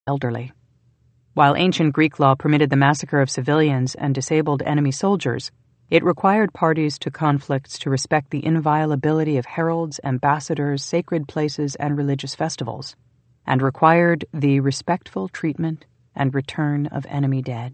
elderly. While ancient Greek law permitted the massacre of civilians and disabled enemy soldiers, it required parties to conflicts to respect the inviolability of heralds, ambassadors, sacred places, and religious festivals, and required the respectful treatment and return of enemy dead.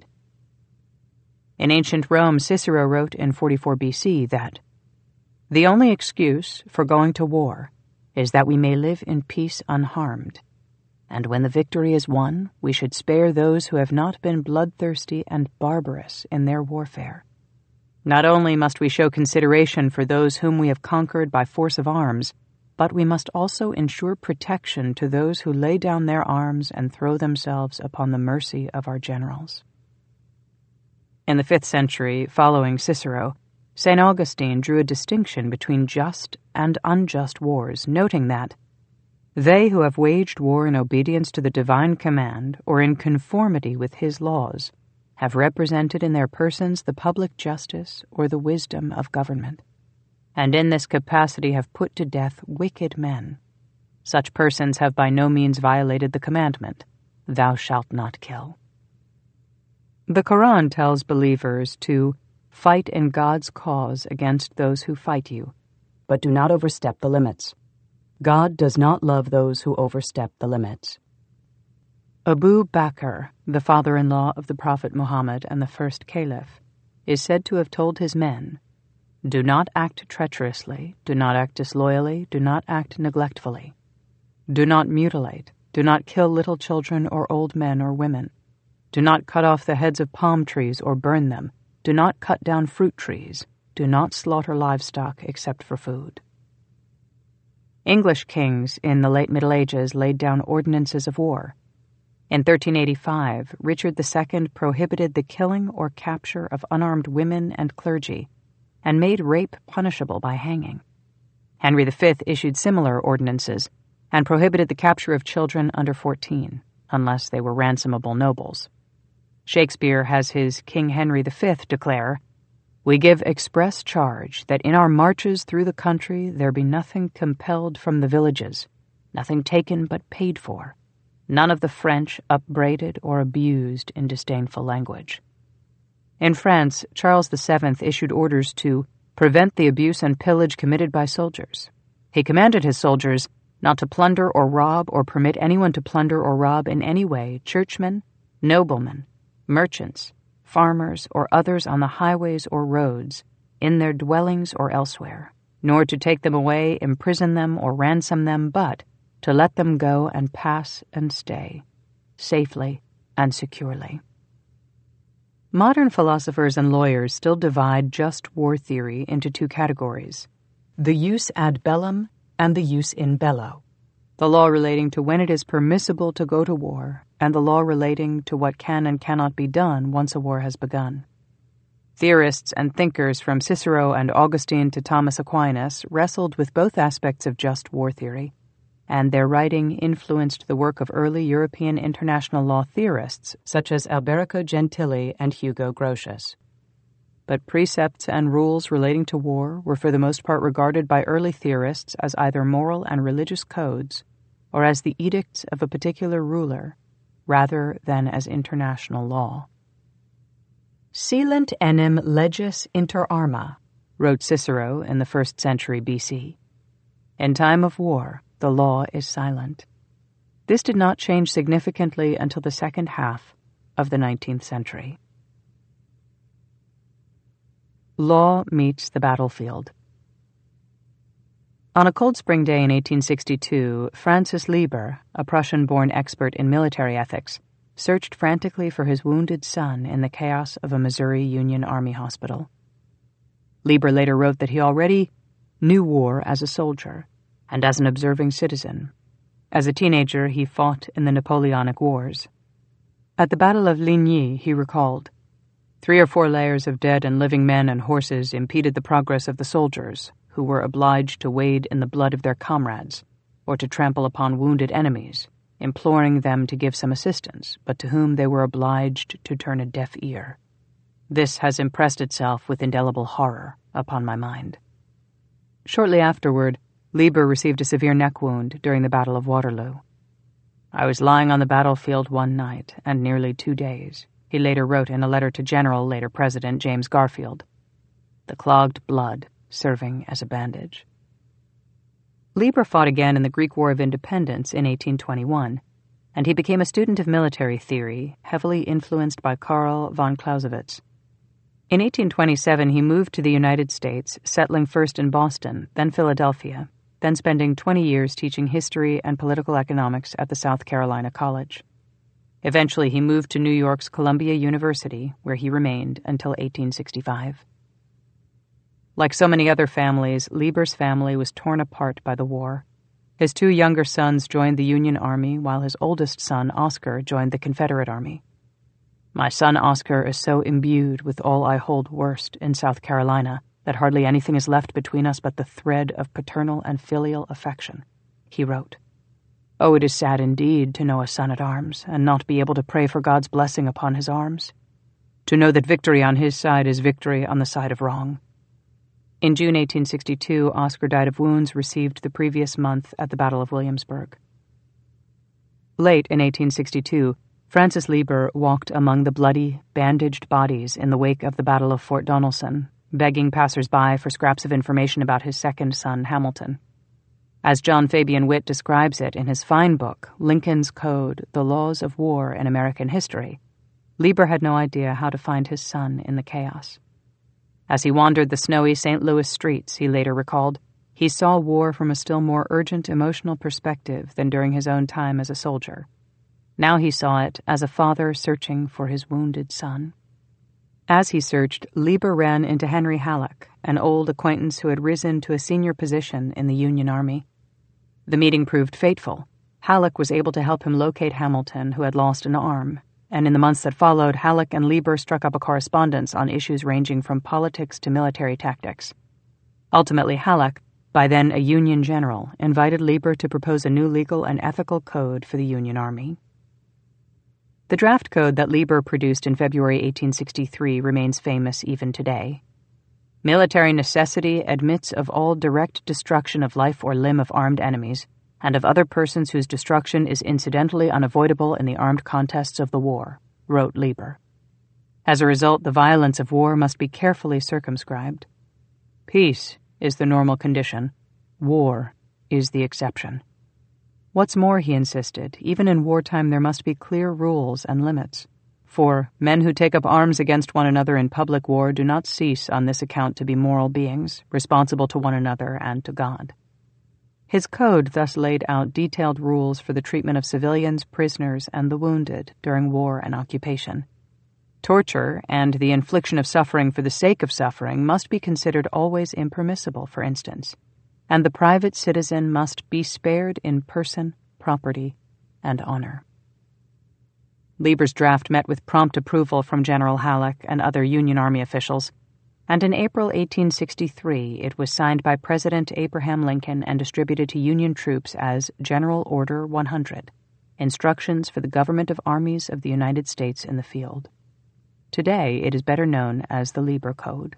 In ancient Rome, Cicero wrote in 44 BC that, "The only excuse for going to war is that we may live in peace unharmed, and when the victory is won, we should spare those who have not been bloodthirsty and barbarous in their warfare. Not only must we show consideration for those whom we have conquered by force of arms, but we must also ensure protection to those who lay down their arms and throw themselves upon the mercy of our generals." In the 5th century, following Cicero, St. Augustine drew a distinction between just and unjust wars, noting that they who have waged war in obedience to the divine command or in conformity with his laws have represented in their persons the public justice or the wisdom of government, and in this capacity have put to death wicked men. Such persons have by no means violated the commandment, "Thou shalt not kill." The Quran tells believers to fight in God's cause against those who fight you, but do not overstep the limits. God does not love those who overstep the limits. Abu Bakr, the father-in-law of the Prophet Muhammad and the first caliph, is said to have told his men, "Do not act treacherously, do not act disloyally, do not act neglectfully. Do not mutilate, do not kill little children or old men or women. Do not cut off the heads of palm trees or burn them. Do not cut down fruit trees. Do not slaughter livestock except for food." English kings in the late Middle Ages laid down ordinances of war. In 1385, Richard II prohibited the killing or capture of unarmed women and clergy, and made rape punishable by hanging. Henry V issued similar ordinances, and prohibited the capture of children under 14, unless they were ransomable nobles. Shakespeare has his King Henry V declare, "We give express charge that in our marches through the country there be nothing compelled from the villages, nothing taken but paid for, none of the French upbraided or abused in disdainful language." In France, Charles VII issued orders to prevent the abuse and pillage committed by soldiers. He commanded his soldiers not to plunder or rob or permit anyone to plunder or rob in any way churchmen, noblemen, merchants, farmers, or others on the highways or roads, in their dwellings or elsewhere, nor to take them away, imprison them, or ransom them, but to let them go and pass and stay, safely and securely. Modern philosophers and lawyers still divide just war theory into two categories: the jus ad bellum and the jus in bello, the law relating to when it is permissible to go to war, and the law relating to what can and cannot be done once a war has begun. Theorists and thinkers from Cicero and Augustine to Thomas Aquinas wrestled with both aspects of just war theory, and their writing influenced the work of early European international law theorists such as Alberico Gentili and Hugo Grotius. But precepts and rules relating to war were for the most part regarded by early theorists as either moral and religious codes or as the edicts of a particular ruler, rather than as international law. "Silent enim legis inter arma," wrote Cicero in the 1st century BC. In time of war, the law is silent. This did not change significantly until the second half of the 19th century. Law meets the battlefield. On a cold spring day in 1862, Francis Lieber, a Prussian-born expert in military ethics, searched frantically for his wounded son in the chaos of a Missouri Union Army hospital. Lieber later wrote that he already knew war as a soldier and as an observing citizen. As a teenager, he fought in the Napoleonic Wars. At the Battle of Ligny, he recalled, 3 or 4 layers of dead and living men and horses impeded the progress of the soldiers, who were obliged to wade in the blood of their comrades, or to trample upon wounded enemies, imploring them to give some assistance, but to whom they were obliged to turn a deaf ear. This has impressed itself with indelible horror upon my mind. Shortly afterward, Lieber received a severe neck wound during the Battle of Waterloo. "I was lying on the battlefield one night and nearly 2 days," he later wrote in a letter to General, later President, James Garfield. "The clogged blood serving as a bandage." Lieber fought again in the Greek War of Independence in 1821, and he became a student of military theory, heavily influenced by Karl von Clausewitz. In 1827, he moved to the United States, settling first in Boston, then Philadelphia, then spending 20 years teaching history and political economics at the South Carolina College. Eventually, he moved to New York's Columbia University, where he remained until 1865. Like so many other families, Lieber's family was torn apart by the war. His 2 younger sons joined the Union Army, while his oldest son, Oscar, joined the Confederate Army. "My son Oscar is so imbued with all I hold worst in South Carolina that hardly anything is left between us but the thread of paternal and filial affection," he wrote. "Oh, it is sad indeed to know a son at arms and not be able to pray for God's blessing upon his arms. To know that victory on his side is victory on the side of wrong." In June 1862, Oscar died of wounds received the previous month at the Battle of Williamsburg. Late in 1862, Francis Lieber walked among the bloody, bandaged bodies in the wake of the Battle of Fort Donelson, begging passers-by for scraps of information about his second son, Hamilton. As John Fabian Witt describes it in his fine book, Lincoln's Code, The Laws of War in American History, Lieber had no idea how to find his son in the chaos. As he wandered the snowy St. Louis streets, he later recalled, he saw war from a still more urgent emotional perspective than during his own time as a soldier. Now he saw it as a father searching for his wounded son. As he searched, Lieber ran into Henry Halleck, an old acquaintance who had risen to a senior position in the Union Army. The meeting proved fateful. Halleck was able to help him locate Hamilton, who had lost an arm, and in the months that followed, Halleck and Lieber struck up a correspondence on issues ranging from politics to military tactics. Ultimately, Halleck, by then a Union general, invited Lieber to propose a new legal and ethical code for the Union Army. The draft code that Lieber produced in February 1863 remains famous even today. "Military necessity admits of all direct destruction of life or limb of armed enemies, and of other persons whose destruction is incidentally unavoidable in the armed contests of the war," wrote Lieber. As a result, the violence of war must be carefully circumscribed. "Peace is the normal condition. War is the exception." What's more, he insisted, even in wartime there must be clear rules and limits. For men who take up arms against one another in public war do not cease on this account to be moral beings, responsible to one another and to God. His code thus laid out detailed rules for the treatment of civilians, prisoners, and the wounded during war and occupation. Torture and the infliction of suffering for the sake of suffering must be considered always impermissible, for instance, and the private citizen must be spared in person, property, and honor. Lieber's draft met with prompt approval from General Halleck and other Union Army officials, and in April 1863 it was signed by President Abraham Lincoln and distributed to Union troops as General Order 100, Instructions for the Government of Armies of the United States in the Field. Today it is better known as the Lieber Code.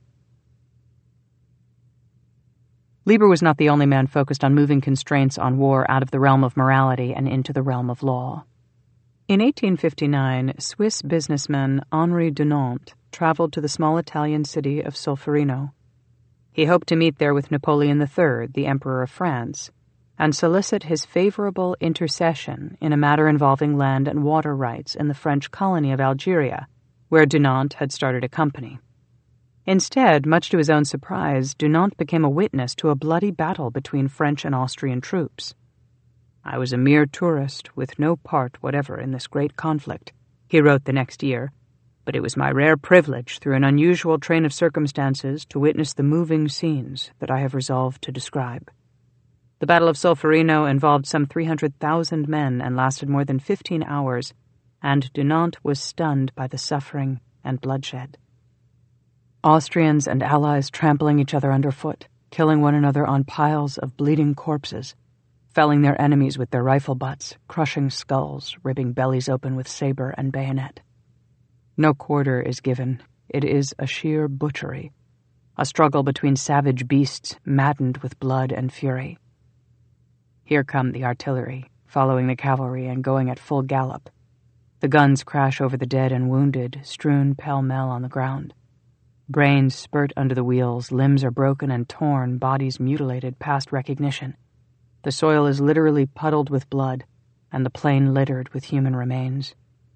Lieber was not the only man focused on moving constraints on war out of the realm of morality and into the realm of law. In 1859, Swiss businessman Henri Dunant traveled to the small Italian city of Solferino. He hoped to meet there with Napoleon III, the Emperor of France, and solicit his favorable intercession in a matter involving land and water rights in the French colony of Algeria, where Dunant had started a company. Instead, much to his own surprise, Dunant became a witness to a bloody battle between French and Austrian troops. "I was a mere tourist with no part whatever in this great conflict," he wrote the next year, "but it was my rare privilege, through an unusual train of circumstances, to witness the moving scenes that I have resolved to describe." The Battle of Solferino involved some 300,000 men and lasted more than 15 hours, and Dunant was stunned by the suffering and bloodshed. Austrians and Allies trampling each other underfoot, killing one another on piles of bleeding corpses, felling their enemies with their rifle butts, crushing skulls, ripping bellies open with saber and bayonet. No quarter is given. It is a sheer butchery, a struggle between savage beasts maddened with blood and fury. Here come the artillery, following the cavalry and going at full gallop. The guns crash over the dead and wounded, strewn pell-mell on the ground. Brains spurt under the wheels, limbs are broken and torn, bodies mutilated past recognition. The soil is literally puddled with blood, and the plain littered with human remains.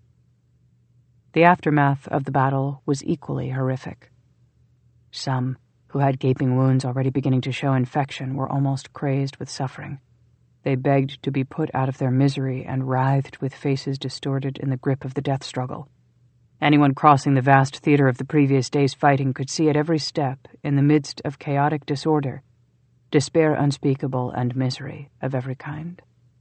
The aftermath of the battle was equally horrific. Some, who had gaping wounds already beginning to show infection, were almost crazed with suffering. They begged to be put out of their misery and writhed with faces distorted in the grip of the death struggle. Anyone crossing the vast theater of the previous day's fighting could see at every step, in the midst of chaotic disorder, despair unspeakable and misery of every kind.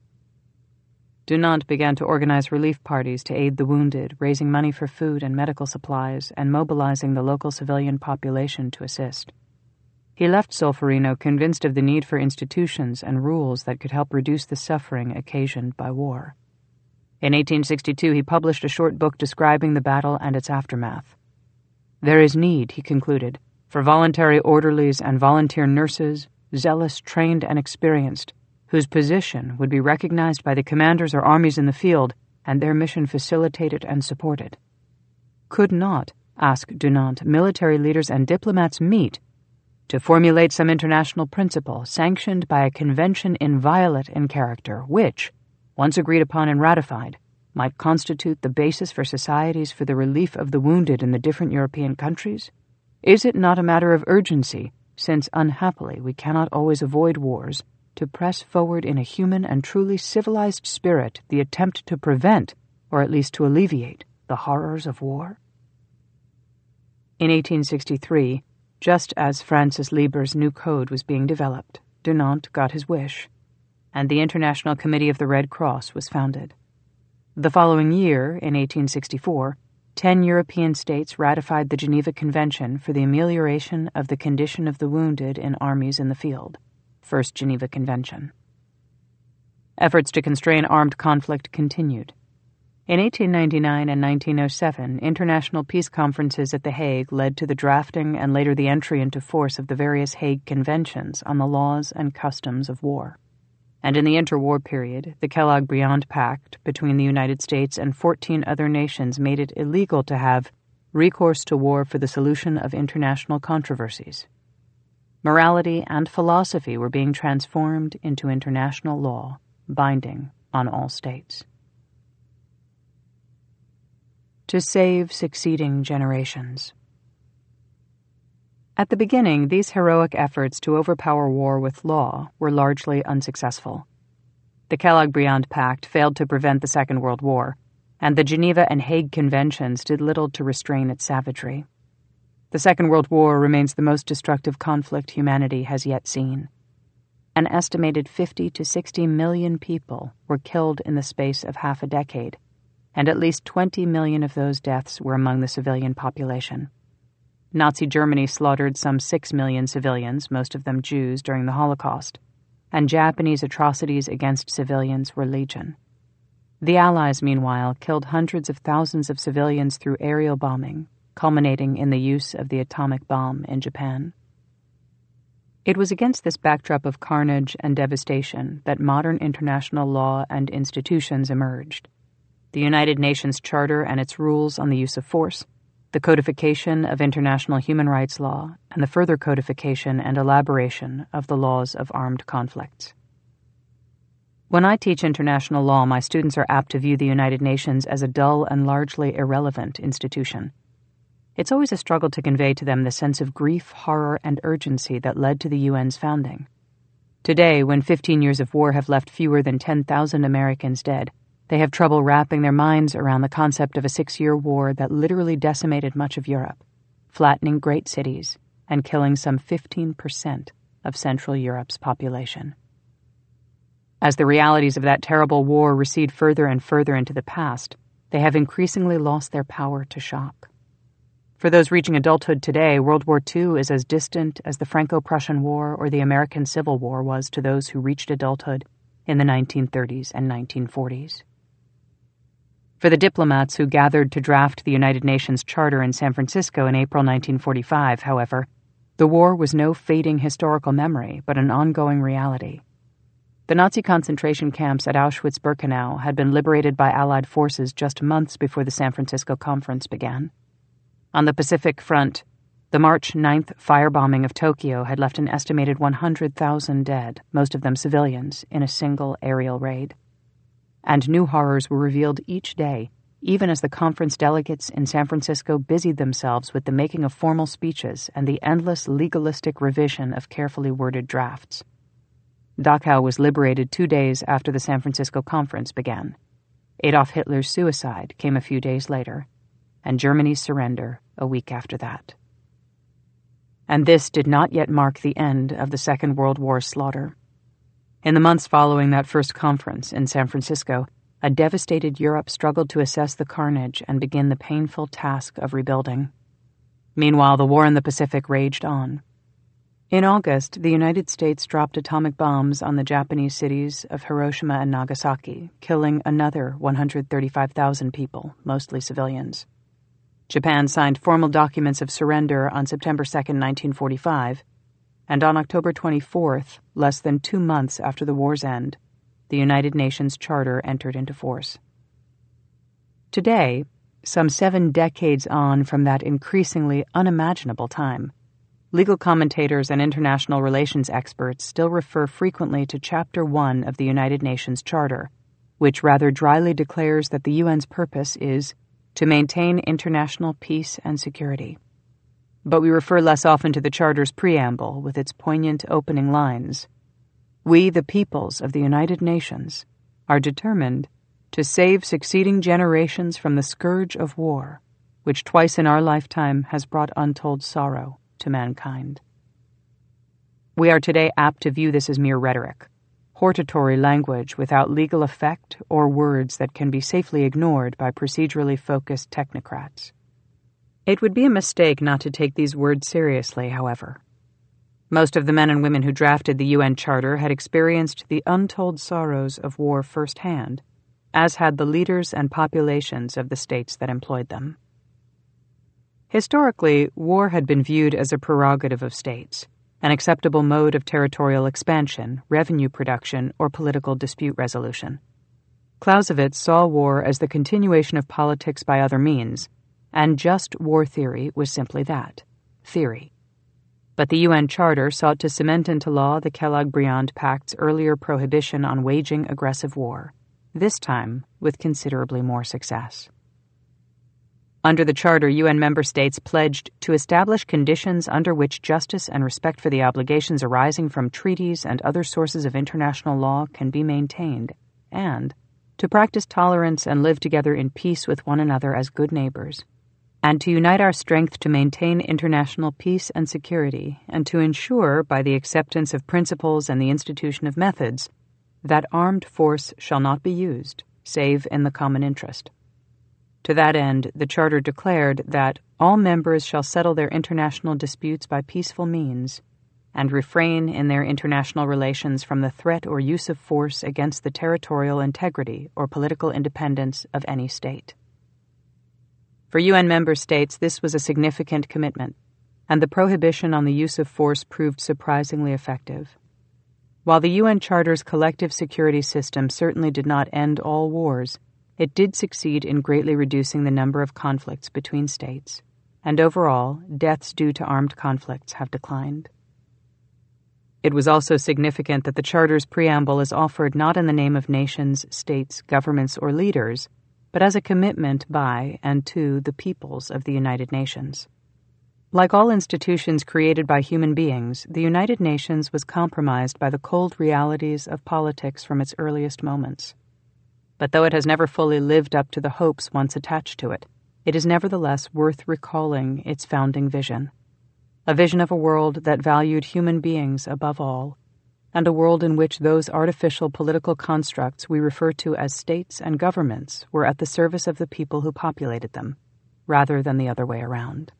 Dunant began to organize relief parties to aid the wounded, raising money for food and medical supplies and mobilizing the local civilian population to assist. He left Solferino convinced of the need for institutions and rules that could help reduce the suffering occasioned by war. In 1862, he published a short book describing the battle and its aftermath. There is need, he concluded, for voluntary orderlies and volunteer nurses, zealous, trained, and experienced, whose position would be recognized by the commanders or armies in the field and their mission facilitated and supported. Could not, asked Dunant, military leaders and diplomats meet to formulate some international principle sanctioned by a convention inviolate in character which, once agreed upon and ratified, might constitute the basis for societies for the relief of the wounded in the different European countries? Is it not a matter of urgency, since unhappily we cannot always avoid wars, to press forward in a human and truly civilized spirit the attempt to prevent, or at least to alleviate, the horrors of war? In 1863, just as Francis Lieber's new code was being developed, Dunant got his wish, and the International Committee of the Red Cross was founded. The following year, in 1864, 10 European states ratified the Geneva Convention for the amelioration of the condition of the wounded in armies in the field, First Geneva Convention. Efforts to constrain armed conflict continued. In 1899 and 1907, international peace conferences at The Hague led to the drafting and later the entry into force of the various Hague Conventions on the laws and customs of war. And in the interwar period, the Kellogg-Briand Pact between the United States and 14 other nations made it illegal to have recourse to war for the solution of international controversies. Morality and philosophy were being transformed into international law, binding on all states. To save succeeding generations. At the beginning, these heroic efforts to overpower war with law were largely unsuccessful. The Kellogg-Briand Pact failed to prevent the Second World War, and the Geneva and Hague Conventions did little to restrain its savagery. The Second World War remains the most destructive conflict humanity has yet seen. An estimated 50 to 60 million people were killed in the space of half a decade, and at least 20 million of those deaths were among the civilian population. Nazi Germany slaughtered some 6 million civilians, most of them Jews, during the Holocaust, and Japanese atrocities against civilians were legion. The Allies, meanwhile, killed hundreds of thousands of civilians through aerial bombing, culminating in the use of the atomic bomb in Japan. It was against this backdrop of carnage and devastation that modern international law and institutions emerged. The United Nations Charter and its rules on the use of force, the codification of international human rights law, and the further codification and elaboration of the laws of armed conflicts. When I teach international law, my students are apt to view the United Nations as a dull and largely irrelevant institution. It's always a struggle to convey to them the sense of grief, horror, and urgency that led to the UN's founding. Today, when 15 years of war have left fewer than 10,000 Americans dead, they have trouble wrapping their minds around the concept of a 6-year war that literally decimated much of Europe, flattening great cities and killing some 15% of Central Europe's population. As the realities of that terrible war recede further and further into the past, they have increasingly lost their power to shock. For those reaching adulthood today, World War II is as distant as the Franco-Prussian War or the American Civil War was to those who reached adulthood in the 1930s and 1940s. For the diplomats who gathered to draft the United Nations Charter in San Francisco in April 1945, however, the war was no fading historical memory, but an ongoing reality. The Nazi concentration camps at Auschwitz-Birkenau had been liberated by Allied forces just months before the San Francisco Conference began. On the Pacific Front, the March 9th firebombing of Tokyo had left an estimated 100,000 dead, most of them civilians, in a single aerial raid. And new horrors were revealed each day, even as the conference delegates in San Francisco busied themselves with the making of formal speeches and the endless legalistic revision of carefully worded drafts. Dachau was liberated 2 days after the San Francisco Conference began. Adolf Hitler's suicide came a few days later, and Germany's surrender a week after that. And this did not yet mark the end of the Second World War's slaughter. In the months following that first conference in San Francisco, a devastated Europe struggled to assess the carnage and begin the painful task of rebuilding. Meanwhile, the war in the Pacific raged on. In August, the United States dropped atomic bombs on the Japanese cities of Hiroshima and Nagasaki, killing another 135,000 people, mostly civilians. Japan signed formal documents of surrender on September 2, 1945, and on October 24th, less than 2 months after the war's end, the United Nations Charter entered into force. Today, some 7 decades on from that increasingly unimaginable time, legal commentators and international relations experts still refer frequently to Chapter 1 of the United Nations Charter, which rather dryly declares that the UN's purpose is to maintain international peace and security. But we refer less often to the Charter's preamble with its poignant opening lines. We, the peoples of the United Nations, are determined to save succeeding generations from the scourge of war, which twice in our lifetime has brought untold sorrow to mankind. We are today apt to view this as mere rhetoric, hortatory language without legal effect or words that can be safely ignored by procedurally focused technocrats. It would be a mistake not to take these words seriously, however. Most of the men and women who drafted the UN Charter had experienced the untold sorrows of war firsthand, as had the leaders and populations of the states that employed them. Historically, war had been viewed as a prerogative of states, an acceptable mode of territorial expansion, revenue production, or political dispute resolution. Clausewitz saw war as the continuation of politics by other means, and just war theory was simply that, theory. But the UN Charter sought to cement into law the Kellogg-Briand Pact's earlier prohibition on waging aggressive war, this time with considerably more success. Under the Charter, UN member states pledged to establish conditions under which justice and respect for the obligations arising from treaties and other sources of international law can be maintained, and to practice tolerance and live together in peace with one another as good neighbors, and to unite our strength to maintain international peace and security, and to ensure, by the acceptance of principles and the institution of methods, that armed force shall not be used, save in the common interest. To that end, the Charter declared that all members shall settle their international disputes by peaceful means, and refrain in their international relations from the threat or use of force against the territorial integrity or political independence of any state. For UN member states, this was a significant commitment, and the prohibition on the use of force proved surprisingly effective. While the UN Charter's collective security system certainly did not end all wars, it did succeed in greatly reducing the number of conflicts between states, and overall, deaths due to armed conflicts have declined. It was also significant that the Charter's preamble is offered not in the name of nations, states, governments, or leaders, but as a commitment by and to the peoples of the United Nations. Like all institutions created by human beings, the United Nations was compromised by the cold realities of politics from its earliest moments. But though it has never fully lived up to the hopes once attached to it, it is nevertheless worth recalling its founding vision. A vision of a world that valued human beings above all, and a world in which those artificial political constructs we refer to as states and governments were at the service of the people who populated them, rather than the other way around.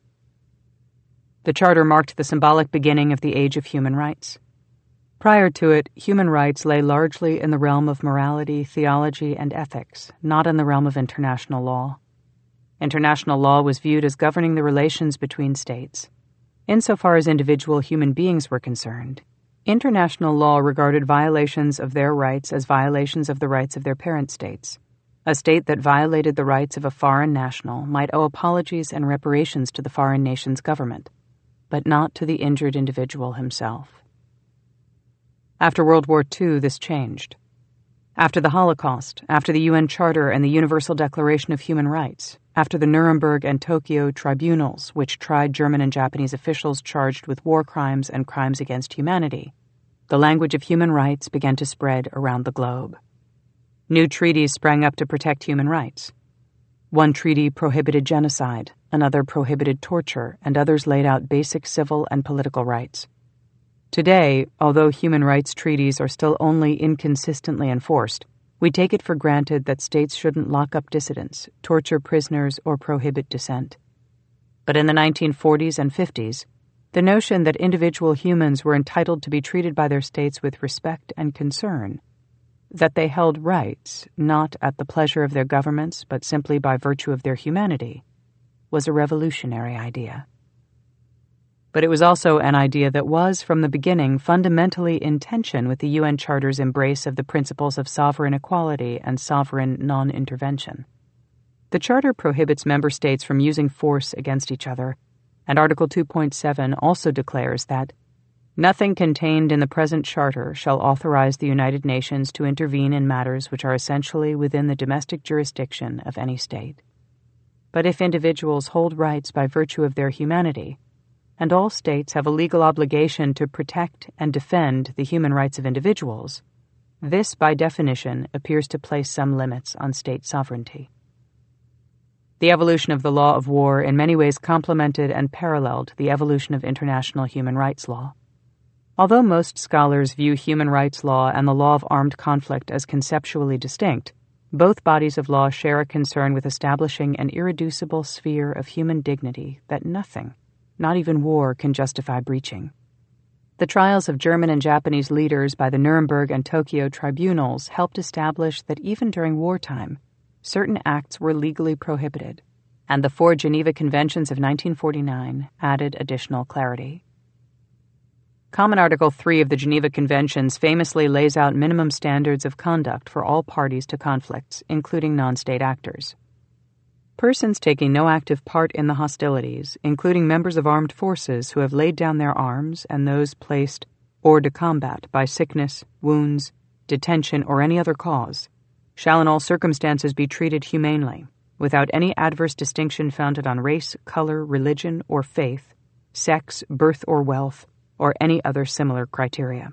The Charter marked the symbolic beginning of the age of human rights. Prior to it, human rights lay largely in the realm of morality, theology, and ethics, not in the realm of international law. International law was viewed as governing the relations between states. Insofar as individual human beings were concerned, International law regarded violations of their rights as violations of the rights of their parent states. A state that violated the rights of a foreign national might owe apologies and reparations to the foreign nation's government, but not to the injured individual himself. After World War II, this changed. After the Holocaust, after the UN Charter and the Universal Declaration of Human Rights, after the Nuremberg and Tokyo tribunals, which tried German and Japanese officials charged with war crimes and crimes against humanity, the language of human rights began to spread around the globe. New treaties sprang up to protect human rights. One treaty prohibited genocide, another prohibited torture, and others laid out basic civil and political rights. Today, although human rights treaties are still only inconsistently enforced, we take it for granted that states shouldn't lock up dissidents, torture prisoners, or prohibit dissent. But in the 1940s and 50s, the notion that individual humans were entitled to be treated by their states with respect and concern, that they held rights not at the pleasure of their governments but simply by virtue of their humanity, was a revolutionary idea. But it was also an idea that was, from the beginning, fundamentally in tension with the UN Charter's embrace of the principles of sovereign equality and sovereign non-intervention. The Charter prohibits member states from using force against each other, and Article 2.7 also declares that nothing contained in the present Charter shall authorize the United Nations to intervene in matters which are essentially within the domestic jurisdiction of any state. But if individuals hold rights by virtue of their humanity, and all states have a legal obligation to protect and defend the human rights of individuals, this, by definition, appears to place some limits on state sovereignty. The evolution of the law of war in many ways complemented and paralleled the evolution of international human rights law. Although most scholars view human rights law and the law of armed conflict as conceptually distinct, both bodies of law share a concern with establishing an irreducible sphere of human dignity that nothing, not even war, can justify breaching. The trials of German and Japanese leaders by the Nuremberg and Tokyo tribunals helped establish that even during wartime, certain acts were legally prohibited, and the 4 Geneva Conventions of 1949 added additional clarity. Common Article 3 of the Geneva Conventions famously lays out minimum standards of conduct for all parties to conflicts, including non-state actors. Persons taking no active part in the hostilities, including members of armed forces who have laid down their arms and those placed hors de combat by sickness, wounds, detention, or any other cause, shall in all circumstances be treated humanely, without any adverse distinction founded on race, color, religion, or faith, sex, birth, or wealth, or any other similar criteria.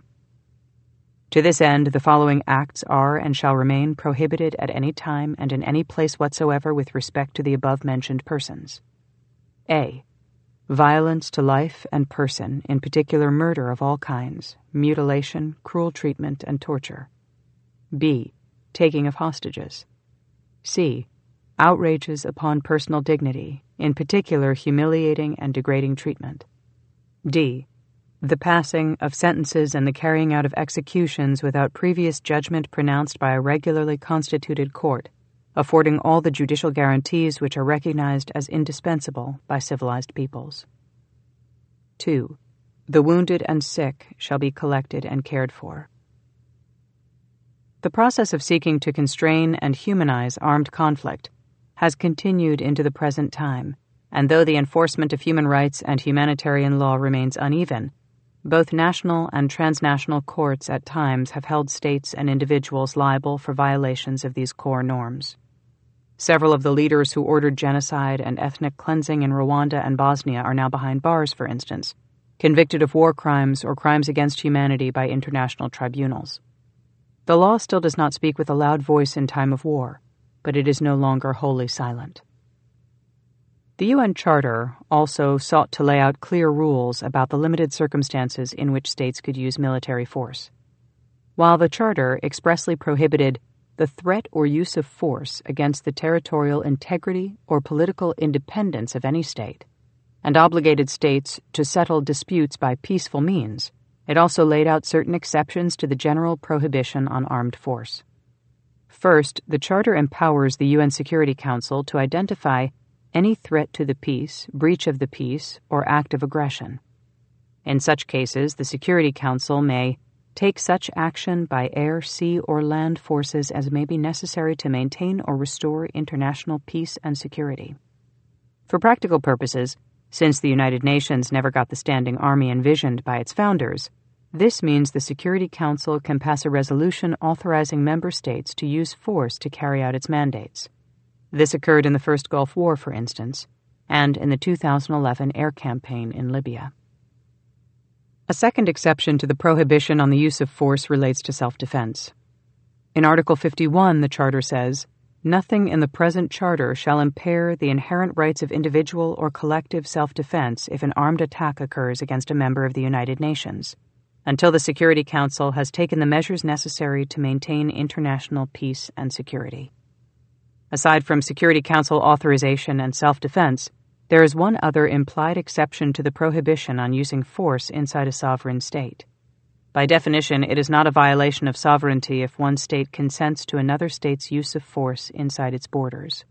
To this end, the following acts are and shall remain prohibited at any time and in any place whatsoever with respect to the above-mentioned persons. A. Violence to life and person, in particular murder of all kinds, mutilation, cruel treatment, and torture. B. Taking of hostages. C. Outrages upon personal dignity, in particular humiliating and degrading treatment. D. The passing of sentences and the carrying out of executions without previous judgment pronounced by a regularly constituted court, affording all the judicial guarantees which are recognized as indispensable by civilized peoples. 2. The wounded and sick shall be collected and cared for. The process of seeking to constrain and humanize armed conflict has continued into the present time, and though the enforcement of human rights and humanitarian law remains uneven, both national and transnational courts at times have held states and individuals liable for violations of these core norms. Several of the leaders who ordered genocide and ethnic cleansing in Rwanda and Bosnia are now behind bars, for instance, convicted of war crimes or crimes against humanity by international tribunals. The law still does not speak with a loud voice in time of war, but it is no longer wholly silent. The UN Charter also sought to lay out clear rules about the limited circumstances in which states could use military force. While the Charter expressly prohibited the threat or use of force against the territorial integrity or political independence of any state, and obligated states to settle disputes by peaceful means, it also laid out certain exceptions to the general prohibition on armed force. First, the Charter empowers the UN Security Council to identify any threat to the peace, breach of the peace, or act of aggression. In such cases, the Security Council may take such action by air, sea, or land forces as may be necessary to maintain or restore international peace and security. For practical purposes, since the United Nations never got the standing army envisioned by its founders, this means the Security Council can pass a resolution authorizing member states to use force to carry out its mandates. This occurred in the First Gulf War, for instance, and in the 2011 air campaign in Libya. A second exception to the prohibition on the use of force relates to self-defense. In Article 51, the Charter says, "Nothing in the present Charter shall impair the inherent rights of individual or collective self-defense if an armed attack occurs against a member of the United Nations, until the Security Council has taken the measures necessary to maintain international peace and security." Aside from Security Council authorization and self-defense, there is one other implied exception to the prohibition on using force inside a sovereign state. By definition, it is not a violation of sovereignty if one state consents to another state's use of force inside its borders.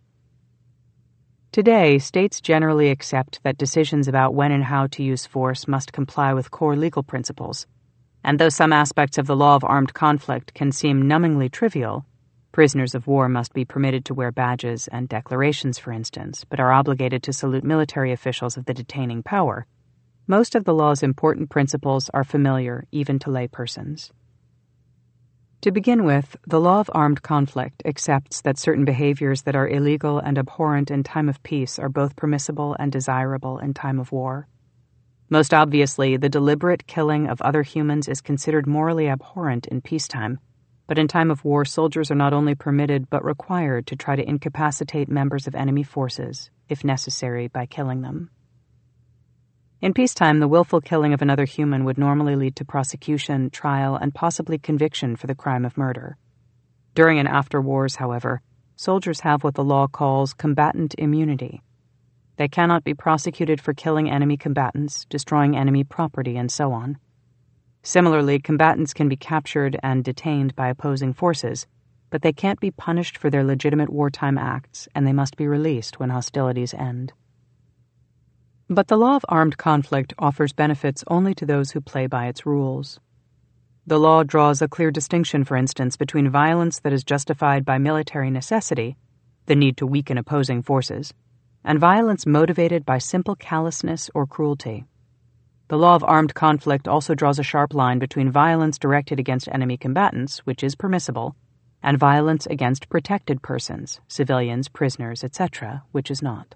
Today, states generally accept that decisions about when and how to use force must comply with core legal principles, and though some aspects of the law of armed conflict can seem numbingly trivial, prisoners of war must be permitted to wear badges and declarations, for instance, but are obligated to salute military officials of the detaining power. Most of the law's important principles are familiar even to lay persons. To begin with, the law of armed conflict accepts that certain behaviors that are illegal and abhorrent in time of peace are both permissible and desirable in time of war. Most obviously, the deliberate killing of other humans is considered morally abhorrent in peacetime, but in time of war, soldiers are not only permitted but required to try to incapacitate members of enemy forces, if necessary, by killing them. In peacetime, the willful killing of another human would normally lead to prosecution, trial, and possibly conviction for the crime of murder. During and after wars, however, soldiers have what the law calls combatant immunity. They cannot be prosecuted for killing enemy combatants, destroying enemy property, and so on. Similarly, combatants can be captured and detained by opposing forces, but they can't be punished for their legitimate wartime acts, and they must be released when hostilities end. But the law of armed conflict offers benefits only to those who play by its rules. The law draws a clear distinction, for instance, between violence that is justified by military necessity, the need to weaken opposing forces, and violence motivated by simple callousness or cruelty. The law of armed conflict also draws a sharp line between violence directed against enemy combatants, which is permissible, and violence against protected persons, civilians, prisoners, etc., which is not.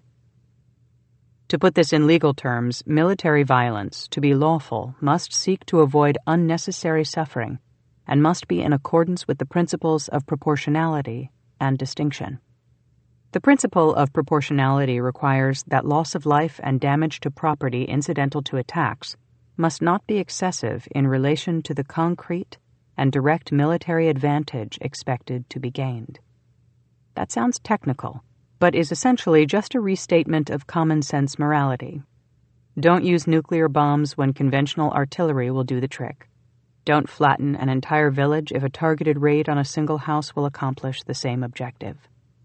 To put this in legal terms, military violence, to be lawful, must seek to avoid unnecessary suffering and must be in accordance with the principles of proportionality and distinction. The principle of proportionality requires that loss of life and damage to property incidental to attacks must not be excessive in relation to the concrete and direct military advantage expected to be gained. That sounds technical, but is essentially just a restatement of common-sense morality. Don't use nuclear bombs when conventional artillery will do the trick. Don't flatten an entire village if a targeted raid on a single house will accomplish the same objective.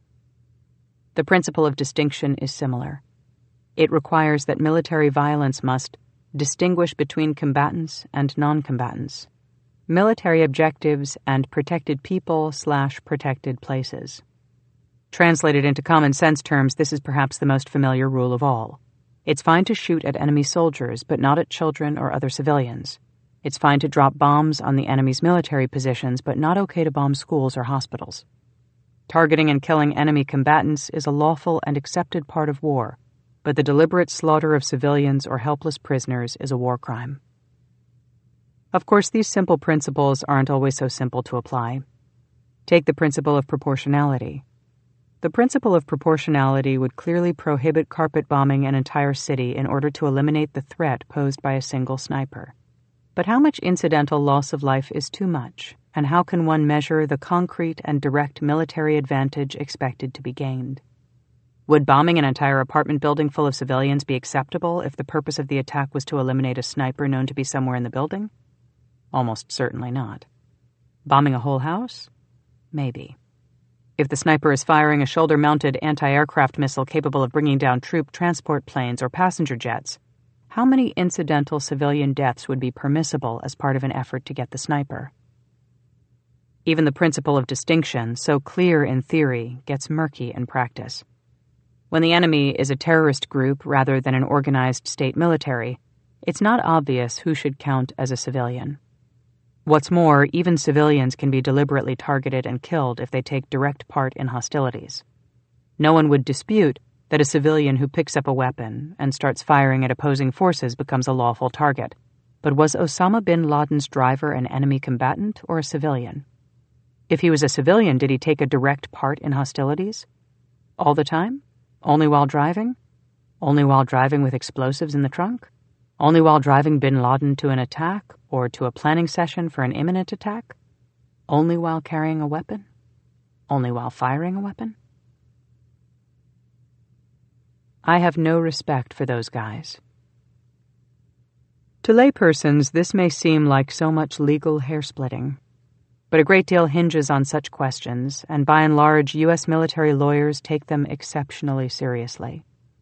The principle of distinction is similar. It requires that military violence must distinguish between combatants and non-combatants, military objectives and protected people/protected places. Translated into common sense terms, this is perhaps the most familiar rule of all. It's fine to shoot at enemy soldiers, but not at children or other civilians. It's fine to drop bombs on the enemy's military positions, but not okay to bomb schools or hospitals. Targeting and killing enemy combatants is a lawful and accepted part of war, but the deliberate slaughter of civilians or helpless prisoners is a war crime. Of course, these simple principles aren't always so simple to apply. Take the principle of proportionality. The principle of proportionality would clearly prohibit carpet bombing an entire city in order to eliminate the threat posed by a single sniper. But how much incidental loss of life is too much, and how can one measure the concrete and direct military advantage expected to be gained? Would bombing an entire apartment building full of civilians be acceptable if the purpose of the attack was to eliminate a sniper known to be somewhere in the building? Almost certainly not. Bombing a whole house? Maybe. If the sniper is firing a shoulder-mounted anti-aircraft missile capable of bringing down troop transport planes or passenger jets, how many incidental civilian deaths would be permissible as part of an effort to get the sniper. Even the principle of distinction, so clear in theory, gets murky in practice. When the enemy is a terrorist group rather than an organized state military, it's not obvious who should count as a civilian. What's more, even civilians can be deliberately targeted and killed if they take direct part in hostilities. No one would dispute that a civilian who picks up a weapon and starts firing at opposing forces becomes a lawful target. But was Osama bin Laden's driver an enemy combatant or a civilian? If he was a civilian, did he take a direct part in hostilities? All the time? Only while driving? Only while driving with explosives in the trunk? Only while driving bin Laden to an attack or to a planning session for an imminent attack? Only while carrying a weapon? Only while firing a weapon? I have no respect for those guys. To laypersons, this may seem like so much legal hair-splitting, but a great deal hinges on such questions, and by and large, U.S. military lawyers take them exceptionally seriously.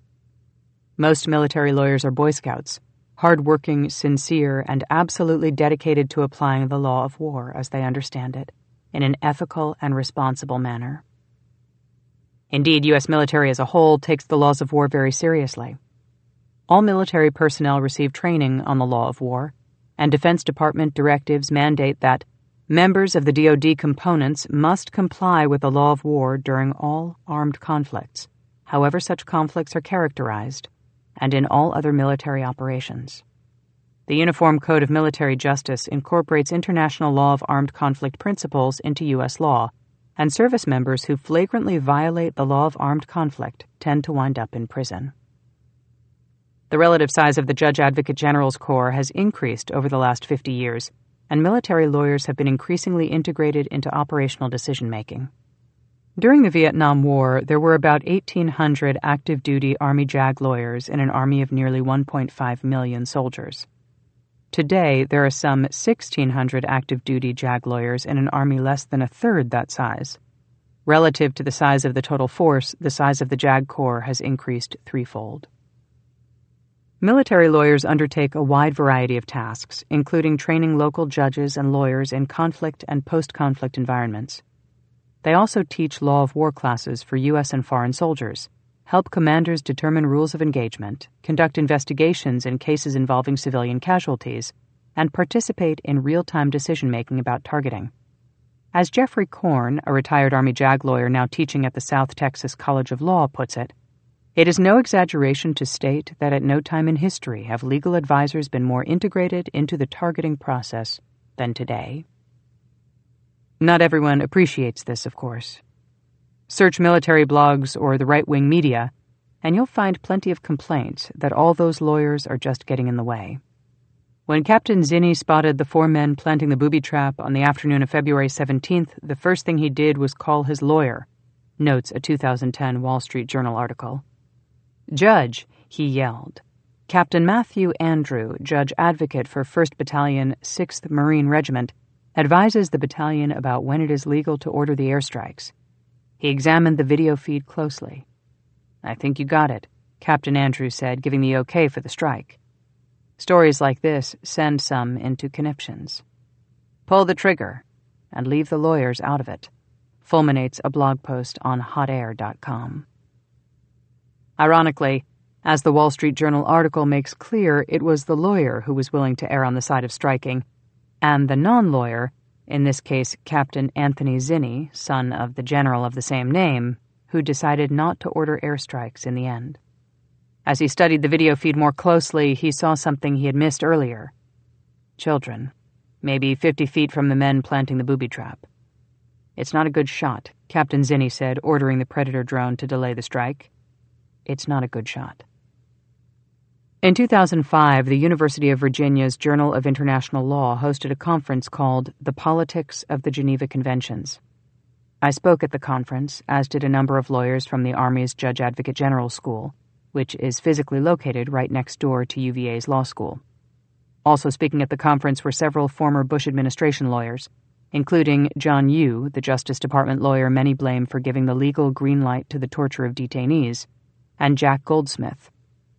Most military lawyers are Boy Scouts, hard-working, sincere, and absolutely dedicated to applying the law of war as they understand it, in an ethical and responsible manner. Indeed, U.S. military as a whole takes the laws of war very seriously. All military personnel receive training on the law of war, and Defense Department directives mandate that members of the DoD components must comply with the law of war during all armed conflicts, however such conflicts are characterized, and in all other military operations. The Uniform Code of Military Justice incorporates international law of armed conflict principles into U.S. law, and service members who flagrantly violate the law of armed conflict tend to wind up in prison. The relative size of the Judge Advocate General's Corps has increased over the last 50 years, and military lawyers have been increasingly integrated into operational decision-making. During the Vietnam War, there were about 1,800 active-duty Army JAG lawyers in an army of nearly 1.5 million soldiers. Today, there are some 1,600 active-duty JAG lawyers in an army less than a third that size. Relative to the size of the total force, the size of the JAG Corps has increased threefold. Military lawyers undertake a wide variety of tasks, including training local judges and lawyers in conflict and post-conflict environments. They also teach law of war classes for U.S. and foreign soldiers, help commanders determine rules of engagement, conduct investigations in cases involving civilian casualties, and participate in real-time decision-making about targeting. As Jeffrey Korn, a retired Army JAG lawyer now teaching at the South Texas College of Law, puts it, "It is no exaggeration to state that at no time in history have legal advisors been more integrated into the targeting process than today." Not everyone appreciates this, of course. Search military blogs or the right-wing media, and you'll find plenty of complaints that all those lawyers are just getting in the way. When Captain Zinni spotted the 4 men planting the booby trap on the afternoon of February 17th, the first thing he did was call his lawyer, notes a 2010 Wall Street Journal article. "Judge," he yelled. "Captain Matthew Andrew, Judge Advocate for 1st Battalion, 6th Marine Regiment, advises the battalion about when it is legal to order the airstrikes." He examined the video feed closely. "I think you got it," Captain Andrew said, giving the okay for the strike. Stories like this send some into conniptions. "Pull the trigger and leave the lawyers out of it," fulminates a blog post on hotair.com. Ironically, as the Wall Street Journal article makes clear, it was the lawyer who was willing to err on the side of striking, and the non-lawyer, in this case Captain Anthony Zinni, son of the general of the same name, who decided not to order airstrikes in the end. As he studied the video feed more closely, he saw something he had missed earlier. Children, maybe 50 feet from the men planting the booby trap. "It's not a good shot," Captain Zinni said, ordering the Predator drone to delay the strike. "It's not a good shot." In 2005, the University of Virginia's Journal of International Law hosted a conference called The Politics of the Geneva Conventions. I spoke at the conference, as did a number of lawyers from the Army's Judge Advocate General School, which is physically located right next door to UVA's law school. Also speaking at the conference were several former Bush administration lawyers, including John Yoo, the Justice Department lawyer many blame for giving the legal green light to the torture of detainees, and Jack Goldsmith,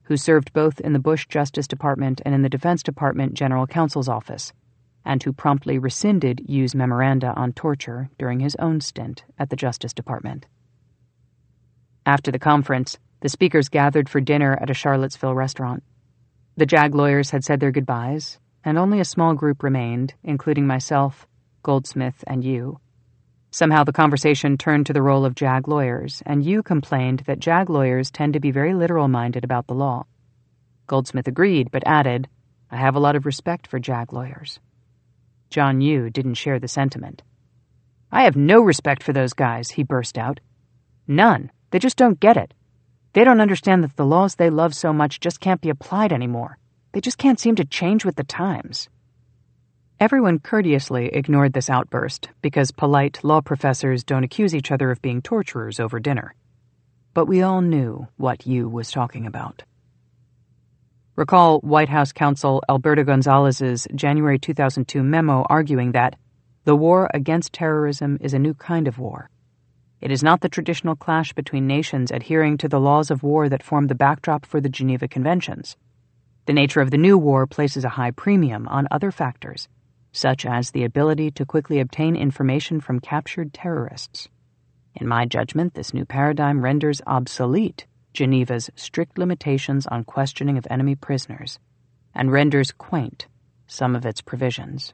who served both in the Bush Justice Department and in the Defense Department General Counsel's office, and who promptly rescinded Yu's memoranda on torture during his own stint at the Justice Department. After the conference, the speakers gathered for dinner at a Charlottesville restaurant. The JAG lawyers had said their goodbyes, and only a small group remained, including myself, Goldsmith, and Yu. Somehow the conversation turned to the role of JAG lawyers, and Yu complained that JAG lawyers tend to be very literal-minded about the law. Goldsmith agreed, but added, "I have a lot of respect for JAG lawyers." John Yu didn't share the sentiment. "I have no respect for those guys," he burst out. "None. They just don't get it. They don't understand that the laws they love so much just can't be applied anymore. They just can't seem to change with the times." Everyone courteously ignored this outburst because polite law professors don't accuse each other of being torturers over dinner. But we all knew what Yu was talking about. Recall White House counsel Alberto Gonzalez's January 2002 memo arguing that the war against terrorism is a new kind of war. It is not the traditional clash between nations adhering to the laws of war that form the backdrop for the Geneva Conventions. The nature of the new war places a high premium on other factors, such as the ability to quickly obtain information from captured terrorists. In my judgment, this new paradigm renders obsolete Geneva's strict limitations on questioning of enemy prisoners, and renders quaint some of its provisions.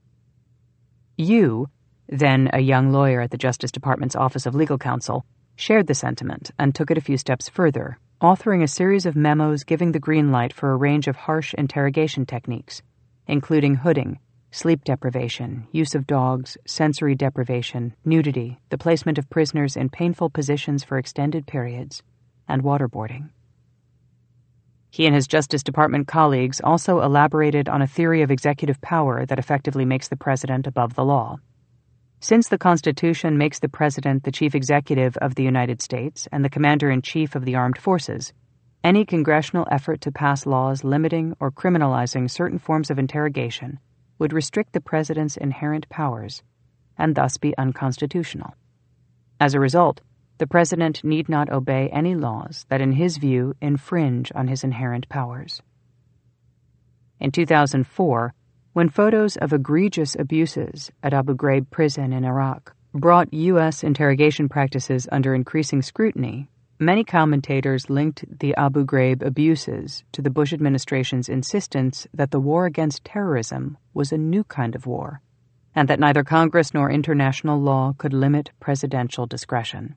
Yu, then a young lawyer at the Justice Department's Office of Legal Counsel, shared the sentiment and took it a few steps further, authoring a series of memos giving the green light for a range of harsh interrogation techniques, including hooding, sleep deprivation, use of dogs, sensory deprivation, nudity, the placement of prisoners in painful positions for extended periods, and waterboarding. He and his Justice Department colleagues also elaborated on a theory of executive power that effectively makes the president above the law. Since the Constitution makes the president the chief executive of the United States and the commander-in-chief of the armed forces, any congressional effort to pass laws limiting or criminalizing certain forms of interrogation would restrict the president's inherent powers and thus be unconstitutional. As a result, the president need not obey any laws that, in his view, infringe on his inherent powers. In 2004, when photos of egregious abuses at Abu Ghraib prison in Iraq brought U.S. interrogation practices under increasing scrutiny, many commentators linked the Abu Ghraib abuses to the Bush administration's insistence that the war against terrorism was a new kind of war, and that neither Congress nor international law could limit presidential discretion.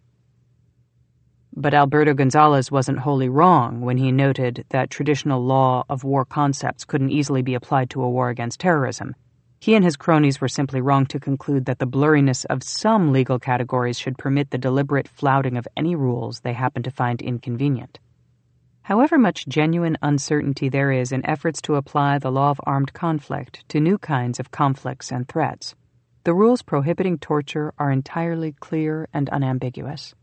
But Alberto Gonzalez wasn't wholly wrong when he noted that traditional law of war concepts couldn't easily be applied to a war against terrorism. He and his cronies were simply wrong to conclude that the blurriness of some legal categories should permit the deliberate flouting of any rules they happen to find inconvenient. However much genuine uncertainty there is in efforts to apply the law of armed conflict to new kinds of conflicts and threats, the rules prohibiting torture are entirely clear and unambiguous.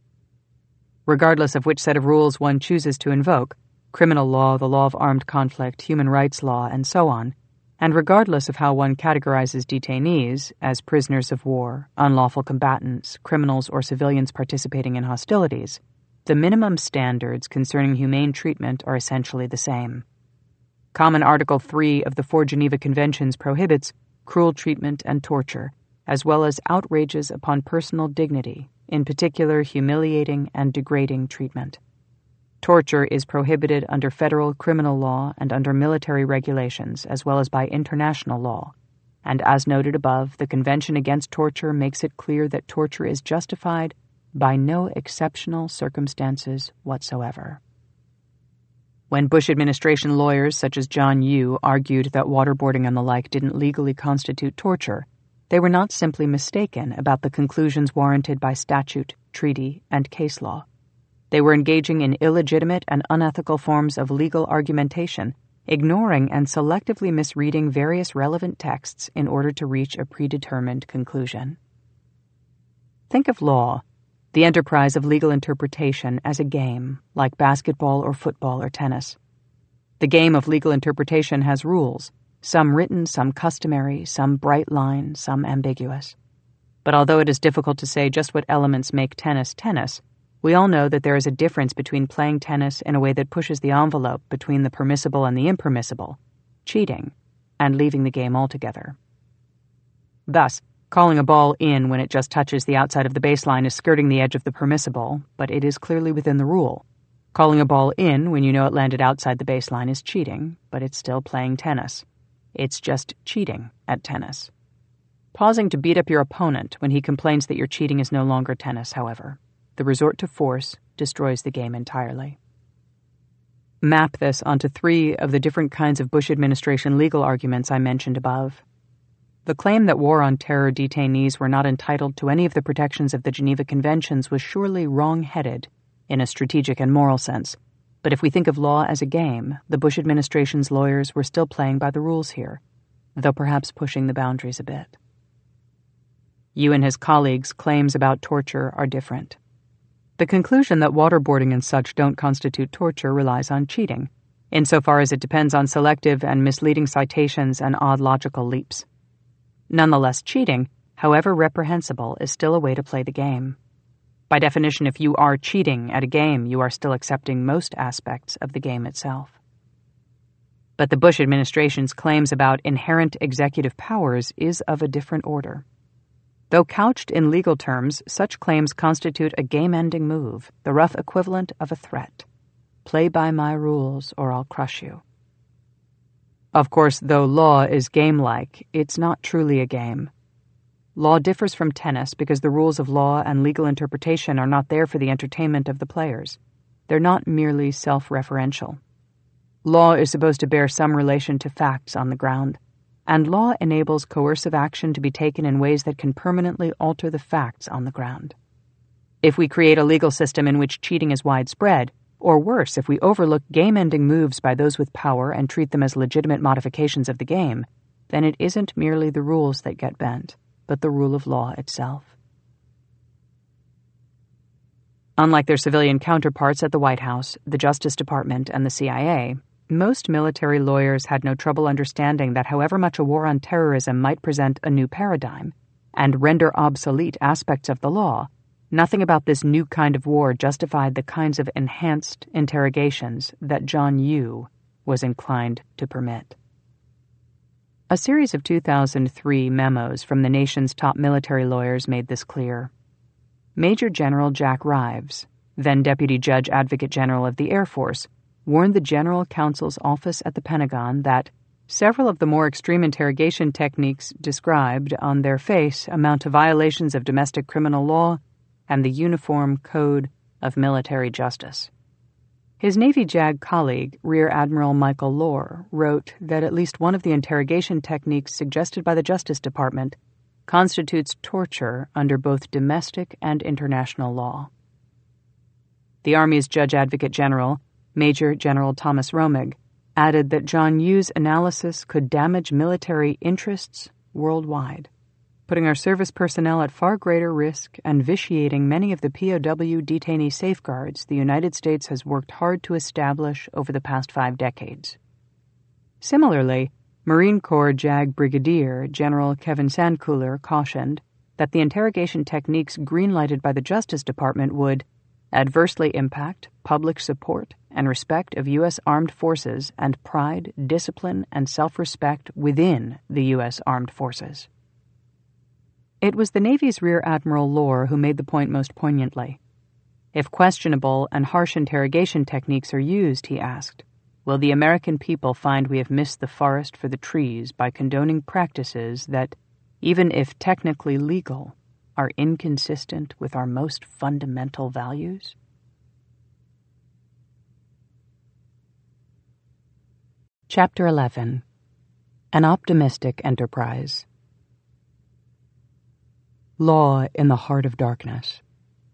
Regardless of which set of rules one chooses to invoke, criminal law, the law of armed conflict, human rights law, and so on, and regardless of how one categorizes detainees as prisoners of war, unlawful combatants, criminals, or civilians participating in hostilities, the minimum standards concerning humane treatment are essentially the same. Common Article 3 of the 4 Geneva Conventions prohibits cruel treatment and torture, as well as outrages upon personal dignity, in particular humiliating and degrading treatment. Torture is prohibited under federal criminal law and under military regulations, as well as by international law. And as noted above, the Convention Against Torture makes it clear that torture is justified by no exceptional circumstances whatsoever. When Bush administration lawyers such as John Yu argued that waterboarding and the like didn't legally constitute torture, they were not simply mistaken about the conclusions warranted by statute, treaty, and case law. They were engaging in illegitimate and unethical forms of legal argumentation, ignoring and selectively misreading various relevant texts in order to reach a predetermined conclusion. Think of law, the enterprise of legal interpretation, as a game, like basketball or football or tennis. The game of legal interpretation has rules, some written, some customary, some bright line, some ambiguous. But although it is difficult to say just what elements make tennis tennis, We all know that there is a difference between playing tennis in a way that pushes the envelope between the permissible and the impermissible, cheating, and leaving the game altogether. Thus, calling a ball in when it just touches the outside of the baseline is skirting the edge of the permissible, but it is clearly within the rule. Calling a ball in when you know it landed outside the baseline is cheating, but it's still playing tennis. It's just cheating at tennis. Pausing to beat up your opponent when he complains that your cheating is no longer tennis, however. The resort to force destroys the game entirely. Map this onto 3 of the different kinds of Bush administration legal arguments I mentioned above. The claim that war on terror detainees were not entitled to any of the protections of the Geneva Conventions was surely wrong-headed in a strategic and moral sense, but if we think of law as a game, the Bush administration's lawyers were still playing by the rules here, though perhaps pushing the boundaries a bit. Yu and his colleagues' claims about torture are different. The conclusion that waterboarding and such don't constitute torture relies on cheating, insofar as it depends on selective and misleading citations and odd logical leaps. Nonetheless, cheating, however reprehensible, is still a way to play the game. By definition, if you are cheating at a game, you are still accepting most aspects of the game itself. But the Bush administration's claims about inherent executive powers is of a different order. Though couched in legal terms, such claims constitute a game-ending move, the rough equivalent of a threat. Play by my rules or I'll crush you. Of course, though law is game-like, it's not truly a game. Law differs from tennis because the rules of law and legal interpretation are not there for the entertainment of the players. They're not merely self-referential. Law is supposed to bear some relation to facts on the ground, and law enables coercive action to be taken in ways that can permanently alter the facts on the ground. If we create a legal system in which cheating is widespread, or worse, if we overlook game-ending moves by those with power and treat them as legitimate modifications of the game, then it isn't merely the rules that get bent, but the rule of law itself. Unlike their civilian counterparts at the White House, the Justice Department, and the CIA, most military lawyers had no trouble understanding that however much a war on terrorism might present a new paradigm and render obsolete aspects of the law, nothing about this new kind of war justified the kinds of enhanced interrogations that John Yoo was inclined to permit. A series of 2003 memos from the nation's top military lawyers made this clear. Major General Jack Rives, then Deputy Judge Advocate General of the Air Force, warned the General Counsel's office at the Pentagon that several of the more extreme interrogation techniques described on their face amount to violations of domestic criminal law and the Uniform Code of Military Justice. His Navy JAG colleague, Rear Admiral Michael Lohr, wrote that at least one of the interrogation techniques suggested by the Justice Department constitutes torture under both domestic and international law. The Army's Judge Advocate General, Major General Thomas Romig, added that John Yoo's analysis could damage military interests worldwide, putting our service personnel at far greater risk and vitiating many of the POW detainee safeguards the United States has worked hard to establish over the past 5 decades. Similarly, Marine Corps JAG Brigadier General Kevin Sandcooler cautioned that the interrogation techniques greenlighted by the Justice Department would adversely impact public support and respect of U.S. armed forces and pride, discipline, and self-respect within the U.S. armed forces. It was the Navy's Rear Admiral Lohr who made the point most poignantly. If questionable and harsh interrogation techniques are used, he asked, will the American people find we have missed the forest for the trees by condoning practices that, even if technically legal, are inconsistent with our most fundamental values? Chapter 11. An Optimistic Enterprise. Law in the Heart of Darkness.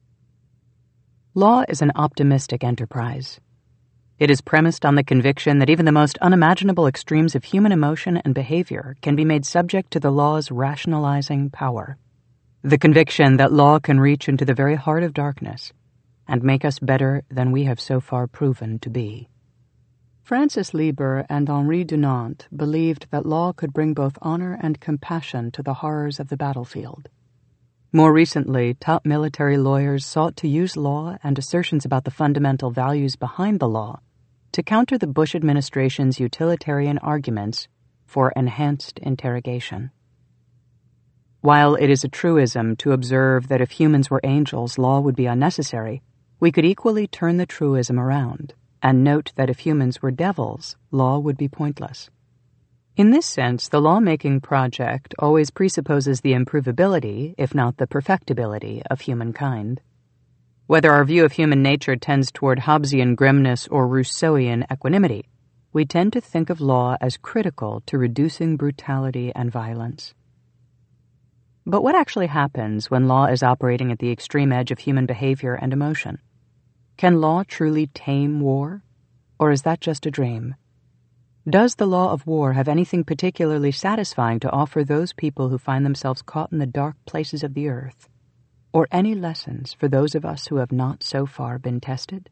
Law is an optimistic enterprise. It is premised on the conviction that even the most unimaginable extremes of human emotion and behavior can be made subject to the law's rationalizing power. The conviction that law can reach into the very heart of darkness and make us better than we have so far proven to be. Francis Lieber and Henri Dunant believed that law could bring both honor and compassion to the horrors of the battlefield. More recently, top military lawyers sought to use law and assertions about the fundamental values behind the law to counter the Bush administration's utilitarian arguments for enhanced interrogation. While it is a truism to observe that if humans were angels, law would be unnecessary, we could equally turn the truism around and note that if humans were devils, law would be pointless. In this sense, the lawmaking project always presupposes the improvability, if not the perfectibility, of humankind. Whether our view of human nature tends toward Hobbesian grimness or Rousseauian equanimity, we tend to think of law as critical to reducing brutality and violence. But what actually happens when law is operating at the extreme edge of human behavior and emotion? Can law truly tame war? Or is that just a dream? Does the law of war have anything particularly satisfying to offer those people who find themselves caught in the dark places of the earth? Or any lessons for those of us who have not so far been tested?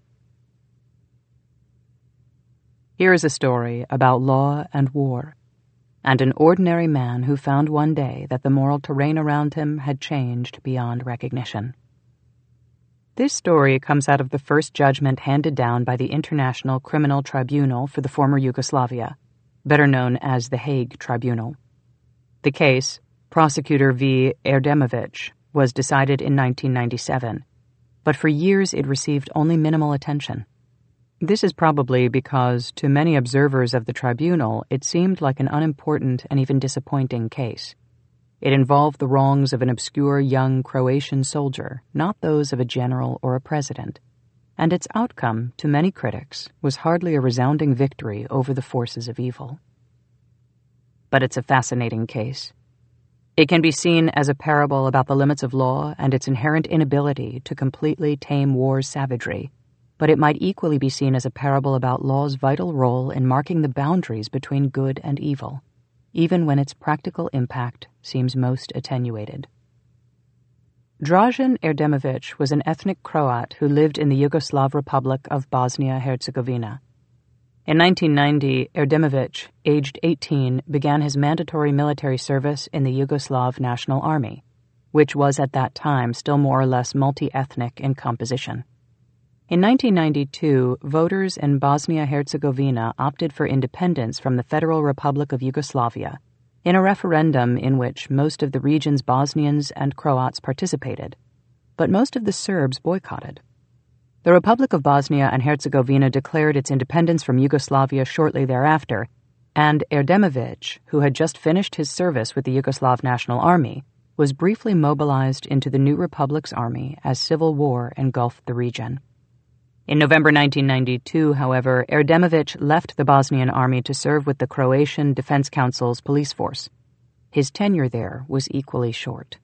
Here is a story about law and war, and an ordinary man who found one day that the moral terrain around him had changed beyond recognition. This story comes out of the first judgment handed down by the International Criminal Tribunal for the former Yugoslavia, better known as the Hague Tribunal. The case, Prosecutor V. Erdemovic, was decided in 1997, but for years it received only minimal attention. This is probably because, to many observers of the tribunal, it seemed like an unimportant and even disappointing case. It involved the wrongs of an obscure young Croatian soldier, not those of a general or a president, and its outcome, to many critics, was hardly a resounding victory over the forces of evil. But it's a fascinating case. It can be seen as a parable about the limits of law and its inherent inability to completely tame war's savagery, but it might equally be seen as a parable about law's vital role in marking the boundaries between good and evil, even when its practical impact seems most attenuated. Dražen Erdemovic was an ethnic Croat who lived in the Yugoslav Republic of Bosnia-Herzegovina. In 1990, Erdemovic, aged 18, began his mandatory military service in the Yugoslav National Army, which was at that time still more or less multi-ethnic in composition. In 1992, voters in Bosnia-Herzegovina opted for independence from the Federal Republic of Yugoslavia in a referendum in which most of the region's Bosnians and Croats participated, but most of the Serbs boycotted. The Republic of Bosnia and Herzegovina declared its independence from Yugoslavia shortly thereafter, and Erdemovic, who had just finished his service with the Yugoslav National Army, was briefly mobilized into the new republic's army as civil war engulfed the region. In November 1992, however, Erdemovic left the Bosnian army to serve with the Croatian Defense Council's police force. His tenure there was equally short.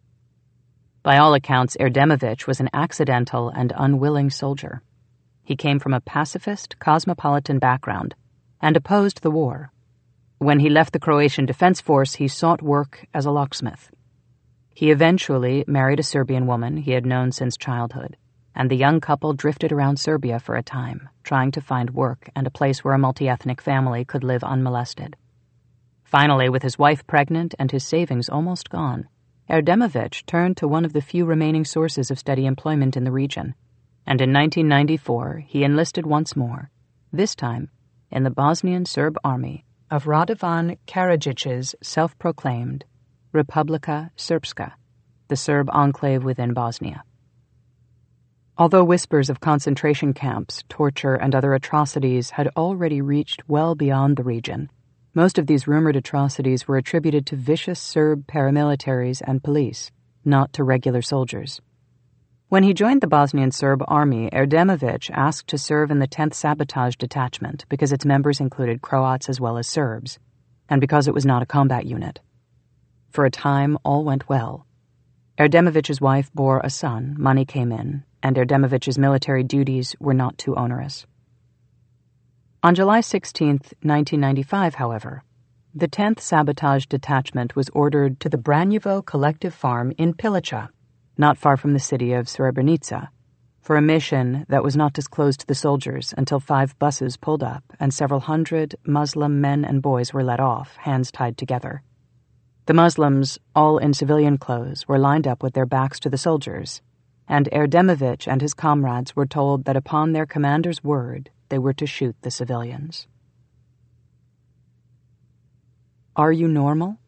By all accounts, Erdemovic was an accidental and unwilling soldier. He came from a pacifist, cosmopolitan background and opposed the war. When he left the Croatian Defense Force, he sought work as a locksmith. He eventually married a Serbian woman he had known since childhood, and the young couple drifted around Serbia for a time, trying to find work and a place where a multi-ethnic family could live unmolested. Finally, with his wife pregnant and his savings almost gone, Erdemovic turned to one of the few remaining sources of steady employment in the region, and in 1994 he enlisted once more, this time in the Bosnian Serb army of Radovan Karadzic's self-proclaimed Republika Srpska, the Serb enclave within Bosnia. Although whispers of concentration camps, torture, and other atrocities had already reached well beyond the region, most of these rumored atrocities were attributed to vicious Serb paramilitaries and police, not to regular soldiers. When he joined the Bosnian Serb army, Erdemovic asked to serve in the 10th Sabotage Detachment because its members included Croats as well as Serbs, and because it was not a combat unit. For a time, all went well. Erdemovic's wife bore a son, money came in, and Erdemovic's military duties were not too onerous. On July 16, 1995, however, the 10th Sabotage Detachment was ordered to the Branjevo Collective Farm in Pilica, not far from the city of Srebrenica, for a mission that was not disclosed to the soldiers until 5 buses pulled up and several hundred Muslim men and boys were let off, hands tied together. The Muslims, all in civilian clothes, were lined up with their backs to the soldiers, and Erdemovich and his comrades were told that upon their commander's word they were to shoot the civilians. Are you normal?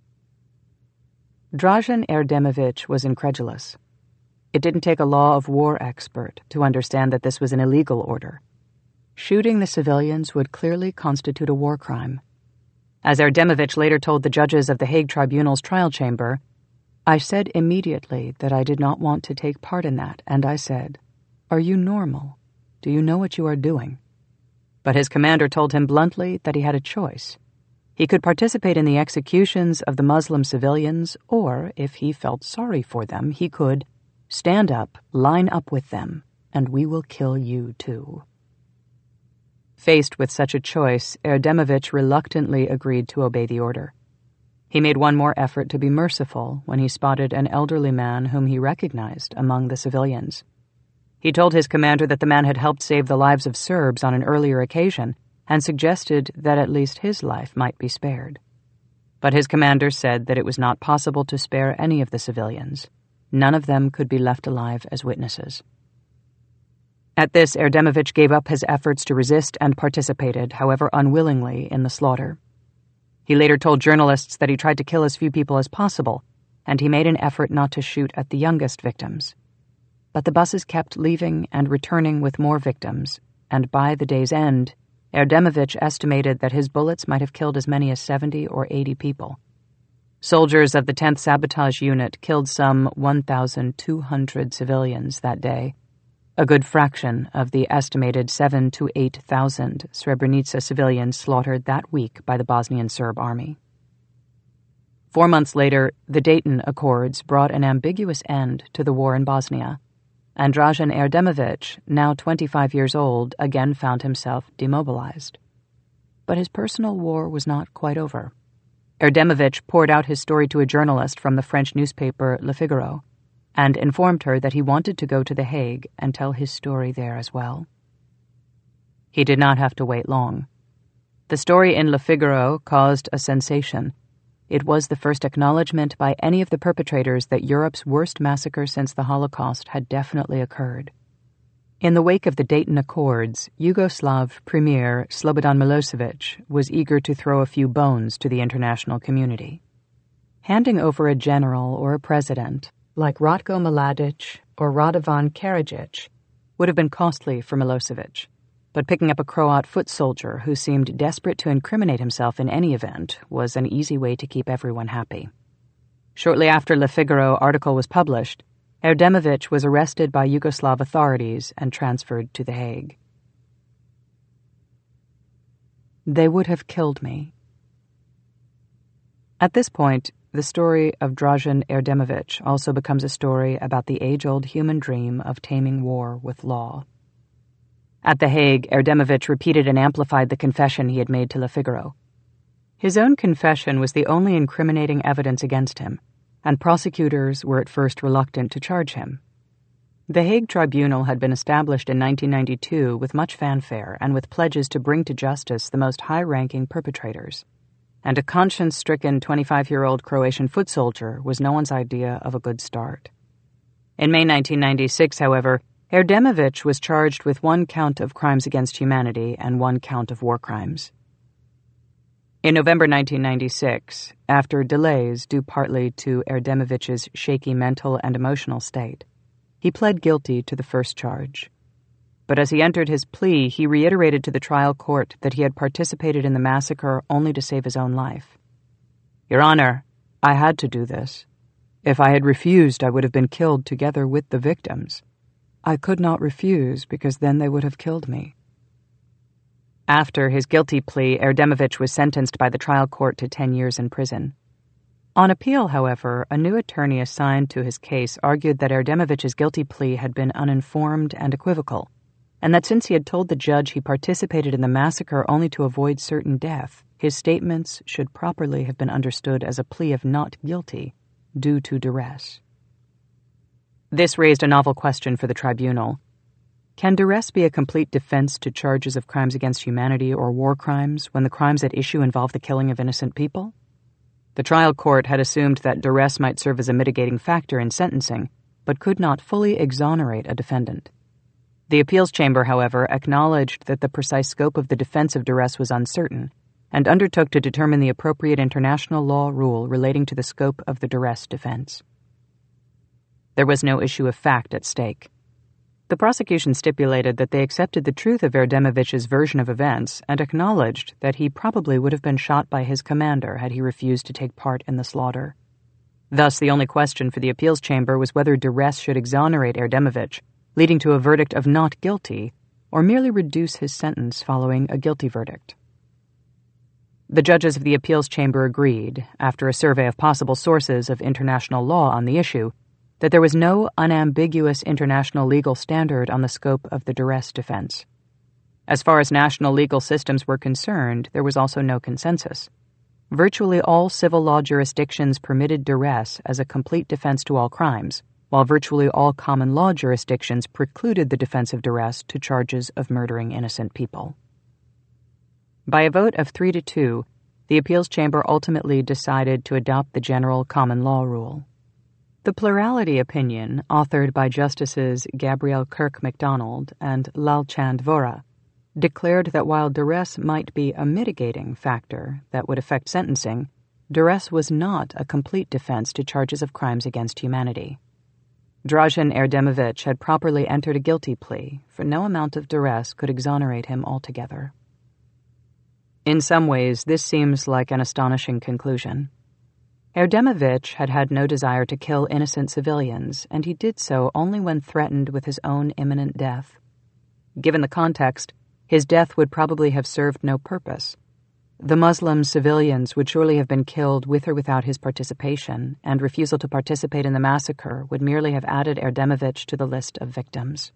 Dražen Erdemovich was incredulous. It didn't take a law of war expert to understand that this was an illegal order. Shooting the civilians would clearly constitute a war crime. As Erdemovich later told the judges of the Hague Tribunal's trial chamber, "I said immediately that I did not want to take part in that, and I said, 'Are you normal? Do you know what you are doing?' But his commander told him bluntly that he had a choice. He could participate in the executions of the Muslim civilians, or, if he felt sorry for them, he could stand up, line up with them, and we will kill you too." Faced with such a choice, Erdemovich reluctantly agreed to obey the order. He made one more effort to be merciful when he spotted an elderly man whom he recognized among the civilians. He told his commander that the man had helped save the lives of Serbs on an earlier occasion and suggested that at least his life might be spared. But his commander said that it was not possible to spare any of the civilians. None of them could be left alive as witnesses. At this, Erdemovich gave up his efforts to resist and participated, however unwillingly, in the slaughter. He later told journalists that he tried to kill as few people as possible, and he made an effort not to shoot at the youngest victims. But the buses kept leaving and returning with more victims, and by the day's end, Erdemovich estimated that his bullets might have killed as many as 70 or 80 people. Soldiers of the 10th Sabotage Unit killed some 1,200 civilians that day, a good fraction of the estimated 7,000 to 8,000 Srebrenica civilians slaughtered that week by the Bosnian Serb army. 4 months later, the Dayton Accords brought an ambiguous end to the war in Bosnia, and Dražen Erdemovich, now 25 years old, again found himself demobilized. But his personal war was not quite over. Erdemovich poured out his story to a journalist from the French newspaper Le Figaro, and informed her that he wanted to go to The Hague and tell his story there as well. He did not have to wait long. The story in Le Figaro caused a sensation. It was the first acknowledgement by any of the perpetrators that Europe's worst massacre since the Holocaust had definitely occurred. In the wake of the Dayton Accords, Yugoslav Premier Slobodan Milosevic was eager to throw a few bones to the international community. Handing over a general or a president, like Ratko Mladic or Radovan Karadzic, would have been costly for Milosevic, but picking up a Croat foot soldier who seemed desperate to incriminate himself in any event was an easy way to keep everyone happy. Shortly after Le Figaro article was published, Erdemovich was arrested by Yugoslav authorities and transferred to The Hague. They would have killed me. At this point, the story of Dražen Erdemovich also becomes a story about the age-old human dream of taming war with law. At The Hague, Erdemovich repeated and amplified the confession he had made to Le Figaro. His own confession was the only incriminating evidence against him, and prosecutors were at first reluctant to charge him. The Hague Tribunal had been established in 1992 with much fanfare and with pledges to bring to justice the most high-ranking perpetrators. And a conscience-stricken 25-year-old Croatian foot soldier was no one's idea of a good start. In May 1996, however, Erdemovich was charged with 1 count of crimes against humanity and 1 count of war crimes. In November 1996, after delays due partly to Erdemovich's shaky mental and emotional state, he pled guilty to the first charge. But as he entered his plea, he reiterated to the trial court that he had participated in the massacre only to save his own life. "Your Honor, I had to do this. If I had refused, I would have been killed together with the victims. I could not refuse because then they would have killed me." After his guilty plea, Erdemovich was sentenced by the trial court to 10 years in prison. On appeal, however, a new attorney assigned to his case argued that Erdemovich's guilty plea had been uninformed and equivocal, and that since he had told the judge he participated in the massacre only to avoid certain death, his statements should properly have been understood as a plea of not guilty due to duress. This raised a novel question for the tribunal. Can duress be a complete defense to charges of crimes against humanity or war crimes when the crimes at issue involve the killing of innocent people? The trial court had assumed that duress might serve as a mitigating factor in sentencing, but could not fully exonerate a defendant. The appeals chamber, however, acknowledged that the precise scope of the defense of duress was uncertain, and undertook to determine the appropriate international law rule relating to the scope of the duress defense. There was no issue of fact at stake. The prosecution stipulated that they accepted the truth of Erdemivich's version of events and acknowledged that he probably would have been shot by his commander had he refused to take part in the slaughter. Thus, the only question for the appeals chamber was whether duress should exonerate Erdemivich, leading to a verdict of not guilty, or merely reduce his sentence following a guilty verdict. The judges of the appeals chamber agreed, after a survey of possible sources of international law on the issue, that there was no unambiguous international legal standard on the scope of the duress defense. As far as national legal systems were concerned, there was also no consensus. Virtually all civil law jurisdictions permitted duress as a complete defense to all crimes, while virtually all common law jurisdictions precluded the defense of duress to charges of murdering innocent people. By a vote of 3-2, the appeals chamber ultimately decided to adopt the general common law rule. The plurality opinion, authored by Justices Gabrielle Kirk MacDonald and Lalchand Vora, declared that while duress might be a mitigating factor that would affect sentencing, duress was not a complete defense to charges of crimes against humanity. Dražen Erdemivich had properly entered a guilty plea, for no amount of duress could exonerate him altogether. In some ways, this seems like an astonishing conclusion. Erdemivich had had no desire to kill innocent civilians, and he did so only when threatened with his own imminent death. Given the context, his death would probably have served no purpose. The Muslim civilians would surely have been killed with or without his participation, and refusal to participate in the massacre would merely have added Erdemivich to the list of victims.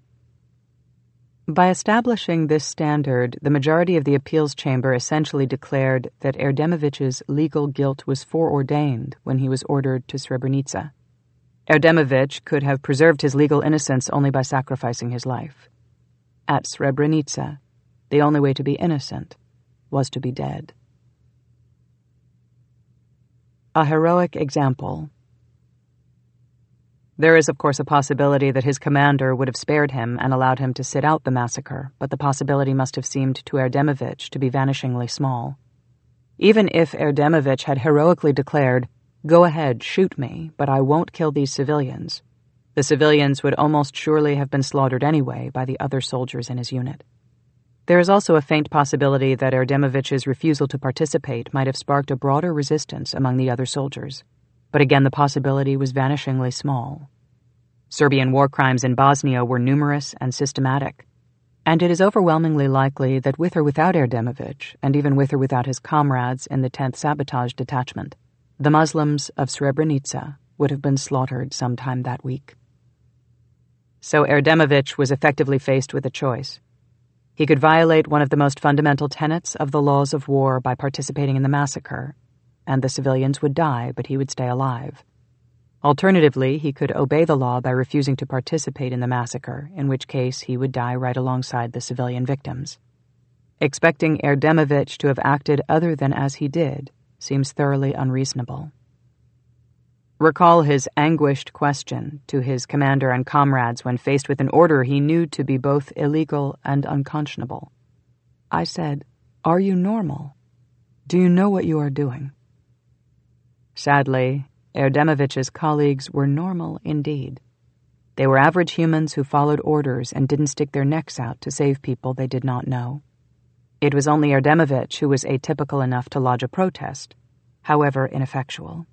By establishing this standard, the majority of the appeals chamber essentially declared that Erdemivich's legal guilt was foreordained when he was ordered to Srebrenica. Erdemivich could have preserved his legal innocence only by sacrificing his life. At Srebrenica, the only way to be innocent was to be dead. A heroic example. There is, of course, a possibility that his commander would have spared him and allowed him to sit out the massacre, but the possibility must have seemed to Erdemivich to be vanishingly small. Even if Erdemivich had heroically declared, "Go ahead, shoot me, but I won't kill these civilians," the civilians would almost surely have been slaughtered anyway by the other soldiers in his unit. There is also a faint possibility that Erdemivich's refusal to participate might have sparked a broader resistance among the other soldiers. But again, the possibility was vanishingly small. Serbian war crimes in Bosnia were numerous and systematic, and it is overwhelmingly likely that with or without Erdemivich, and even with or without his comrades in the 10th Sabotage Detachment, the Muslims of Srebrenica would have been slaughtered sometime that week. So Erdemivich was effectively faced with a choice. He could violate one of the most fundamental tenets of the laws of war by participating in the massacre, and the civilians would die, but he would stay alive. Alternatively, he could obey the law by refusing to participate in the massacre, in which case he would die right alongside the civilian victims. Expecting Erdemivich to have acted other than as he did seems thoroughly unreasonable. Recall his anguished question to his commander and comrades when faced with an order he knew to be both illegal and unconscionable. I said, "Are you normal? Do you know what you are doing?" Sadly, Erdemivich's colleagues were normal indeed. They were average humans who followed orders and didn't stick their necks out to save people they did not know. It was only Erdemivich who was atypical enough to lodge a protest, however ineffectual.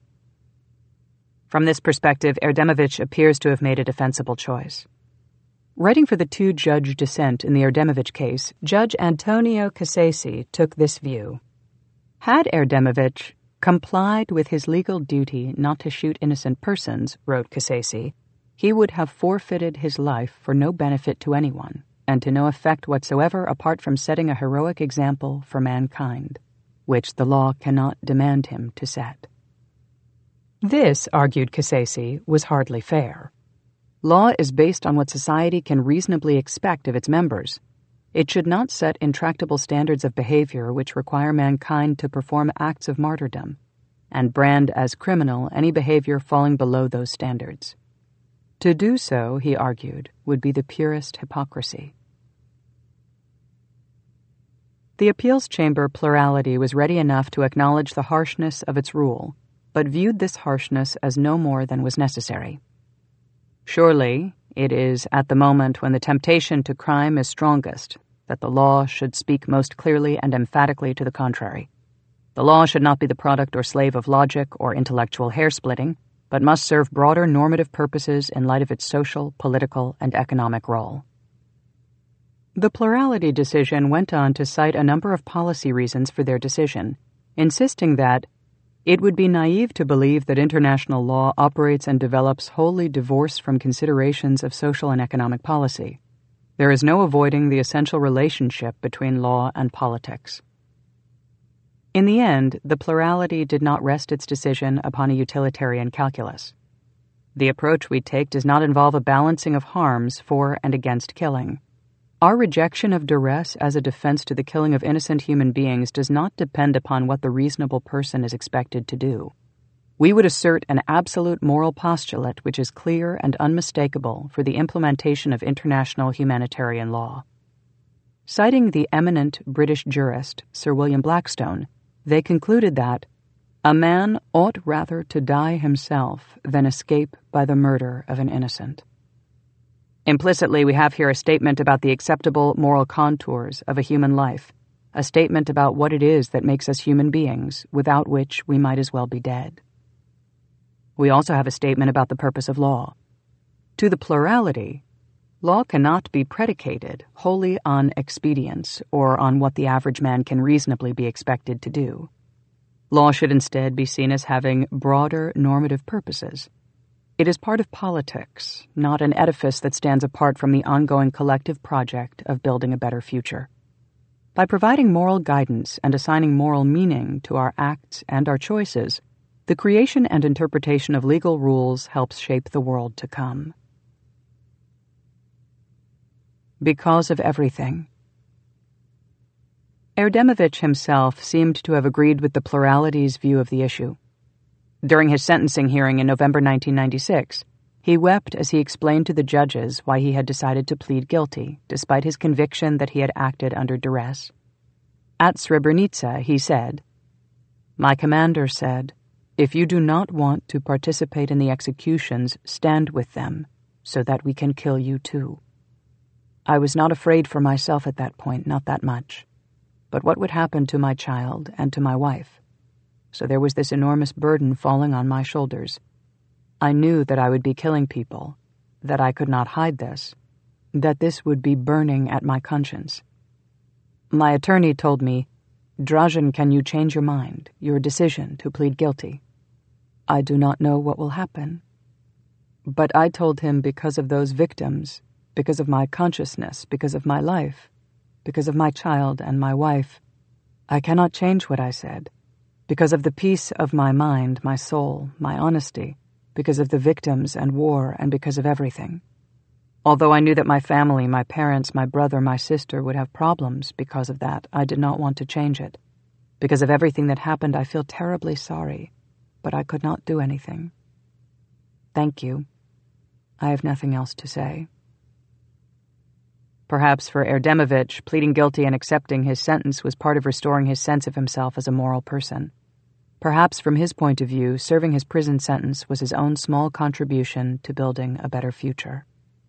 From this perspective, Erdemivich appears to have made a defensible choice. Writing for the two-judge dissent in the Erdemivich case, Judge Antonio Cassese took this view. Had Erdemivich complied with his legal duty not to shoot innocent persons, wrote Cassese, he would have forfeited his life for no benefit to anyone, and to no effect whatsoever apart from setting a heroic example for mankind, which the law cannot demand him to set. This, argued Cassese, was hardly fair. Law is based on what society can reasonably expect of its members. It should not set intractable standards of behavior which require mankind to perform acts of martyrdom. and brand as criminal any behavior falling below those standards. To do so, he argued, would be the purest hypocrisy. The appeals chamber plurality was ready enough to acknowledge the harshness of its rule, but viewed this harshness as no more than was necessary. Surely, it is at the moment when the temptation to crime is strongest that the law should speak most clearly and emphatically to the contrary. The law should not be the product or slave of logic or intellectual hair-splitting, but must serve broader normative purposes in light of its social, political, and economic role. The plurality decision went on to cite a number of policy reasons for their decision, insisting that it would be naive to believe that international law operates and develops wholly divorced from considerations of social and economic policy. There is no avoiding the essential relationship between law and politics. In the end, the plurality did not rest its decision upon a utilitarian calculus. The approach we take does not involve a balancing of harms for and against killing. Our rejection of duress as a defense to the killing of innocent human beings does not depend upon what the reasonable person is expected to do. We would assert an absolute moral postulate which is clear and unmistakable for the implementation of international humanitarian law. Citing the eminent British jurist Sir William Blackstone, they concluded that a man ought rather to die himself than escape by the murder of an innocent. Implicitly, we have here a statement about the acceptable moral contours of a human life, a statement about what it is that makes us human beings, without which we might as well be dead. We also have a statement about the purpose of law. To the plurality, law cannot be predicated wholly on expedience or on what the average man can reasonably be expected to do. Law should instead be seen as having broader normative purposes. It is part of politics, not an edifice that stands apart from the ongoing collective project of building a better future. By providing moral guidance and assigning moral meaning to our acts and our choices, the creation and interpretation of legal rules helps shape the world to come. Because of everything. Erdemovich himself seemed to have agreed with the plurality's view of the issue. During his sentencing hearing in November 1996, he wept as he explained to the judges why he had decided to plead guilty, despite his conviction that he had acted under duress. At Srebrenica, he said, "My commander said, 'If you do not want to participate in the executions, stand with them, so that we can kill you too.' I was not afraid for myself at that point, not that much. But what would happen to my child and to my wife? So there was this enormous burden falling on my shoulders. I knew that I would be killing people, that I could not hide this, that this would be burning at my conscience. My attorney told me, 'Dražen, can you change your mind, your decision to plead guilty?' I do not know what will happen. But I told him because of those victims, because of my consciousness, because of my life, because of my child and my wife, I cannot change what I said. Because of the peace of my mind, my soul, my honesty, because of the victims and war, and because of everything. Although I knew that my family, my parents, my brother, my sister would have problems because of that, I did not want to change it. Because of everything that happened, I feel terribly sorry, but I could not do anything. Thank you. I have nothing else to say." Perhaps for Erdemovich, pleading guilty and accepting his sentence was part of restoring his sense of himself as a moral person. Perhaps from his point of view, serving his prison sentence was his own small contribution to building a better future.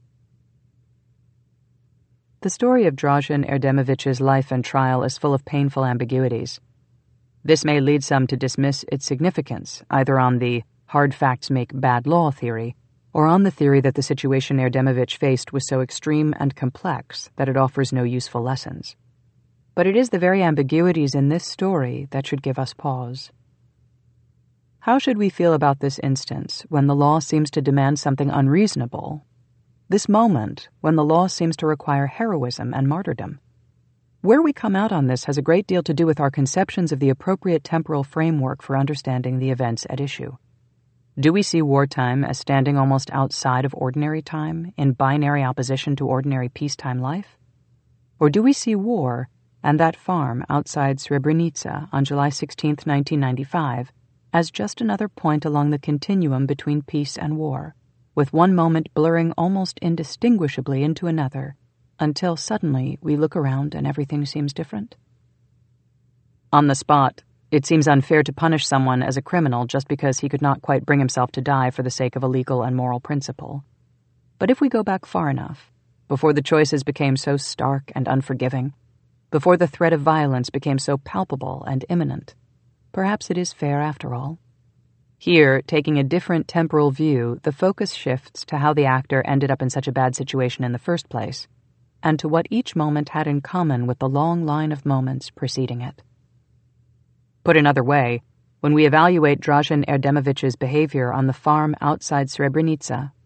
The story of Dražen Erdemovich's life and trial is full of painful ambiguities. This may lead some to dismiss its significance, either on the hard facts make bad law theory, or on the theory that the situation Erdemovich faced was so extreme and complex that it offers no useful lessons. But it is the very ambiguities in this story that should give us pause. How should we feel about this instance when the law seems to demand something unreasonable? This moment when the law seems to require heroism and martyrdom? Where we come out on this has a great deal to do with our conceptions of the appropriate temporal framework for understanding the events at issue. Do we see wartime as standing almost outside of ordinary time, in binary opposition to ordinary peacetime life? Or do we see war and that farm outside Srebrenica on July 16, 1995, as just another point along the continuum between peace and war, with one moment blurring almost indistinguishably into another, until suddenly we look around and everything seems different? On the spot, it seems unfair to punish someone as a criminal just because he could not quite bring himself to die for the sake of a legal and moral principle. But if we go back far enough, before the choices became so stark and unforgiving, before the threat of violence became so palpable and imminent, perhaps it is fair after all. Here, taking a different temporal view, the focus shifts to how the actor ended up in such a bad situation in the first place, and to what each moment had in common with the long line of moments preceding it. Put another way, when we evaluate Dražen Erdemović's behavior on the farm outside Srebrenica,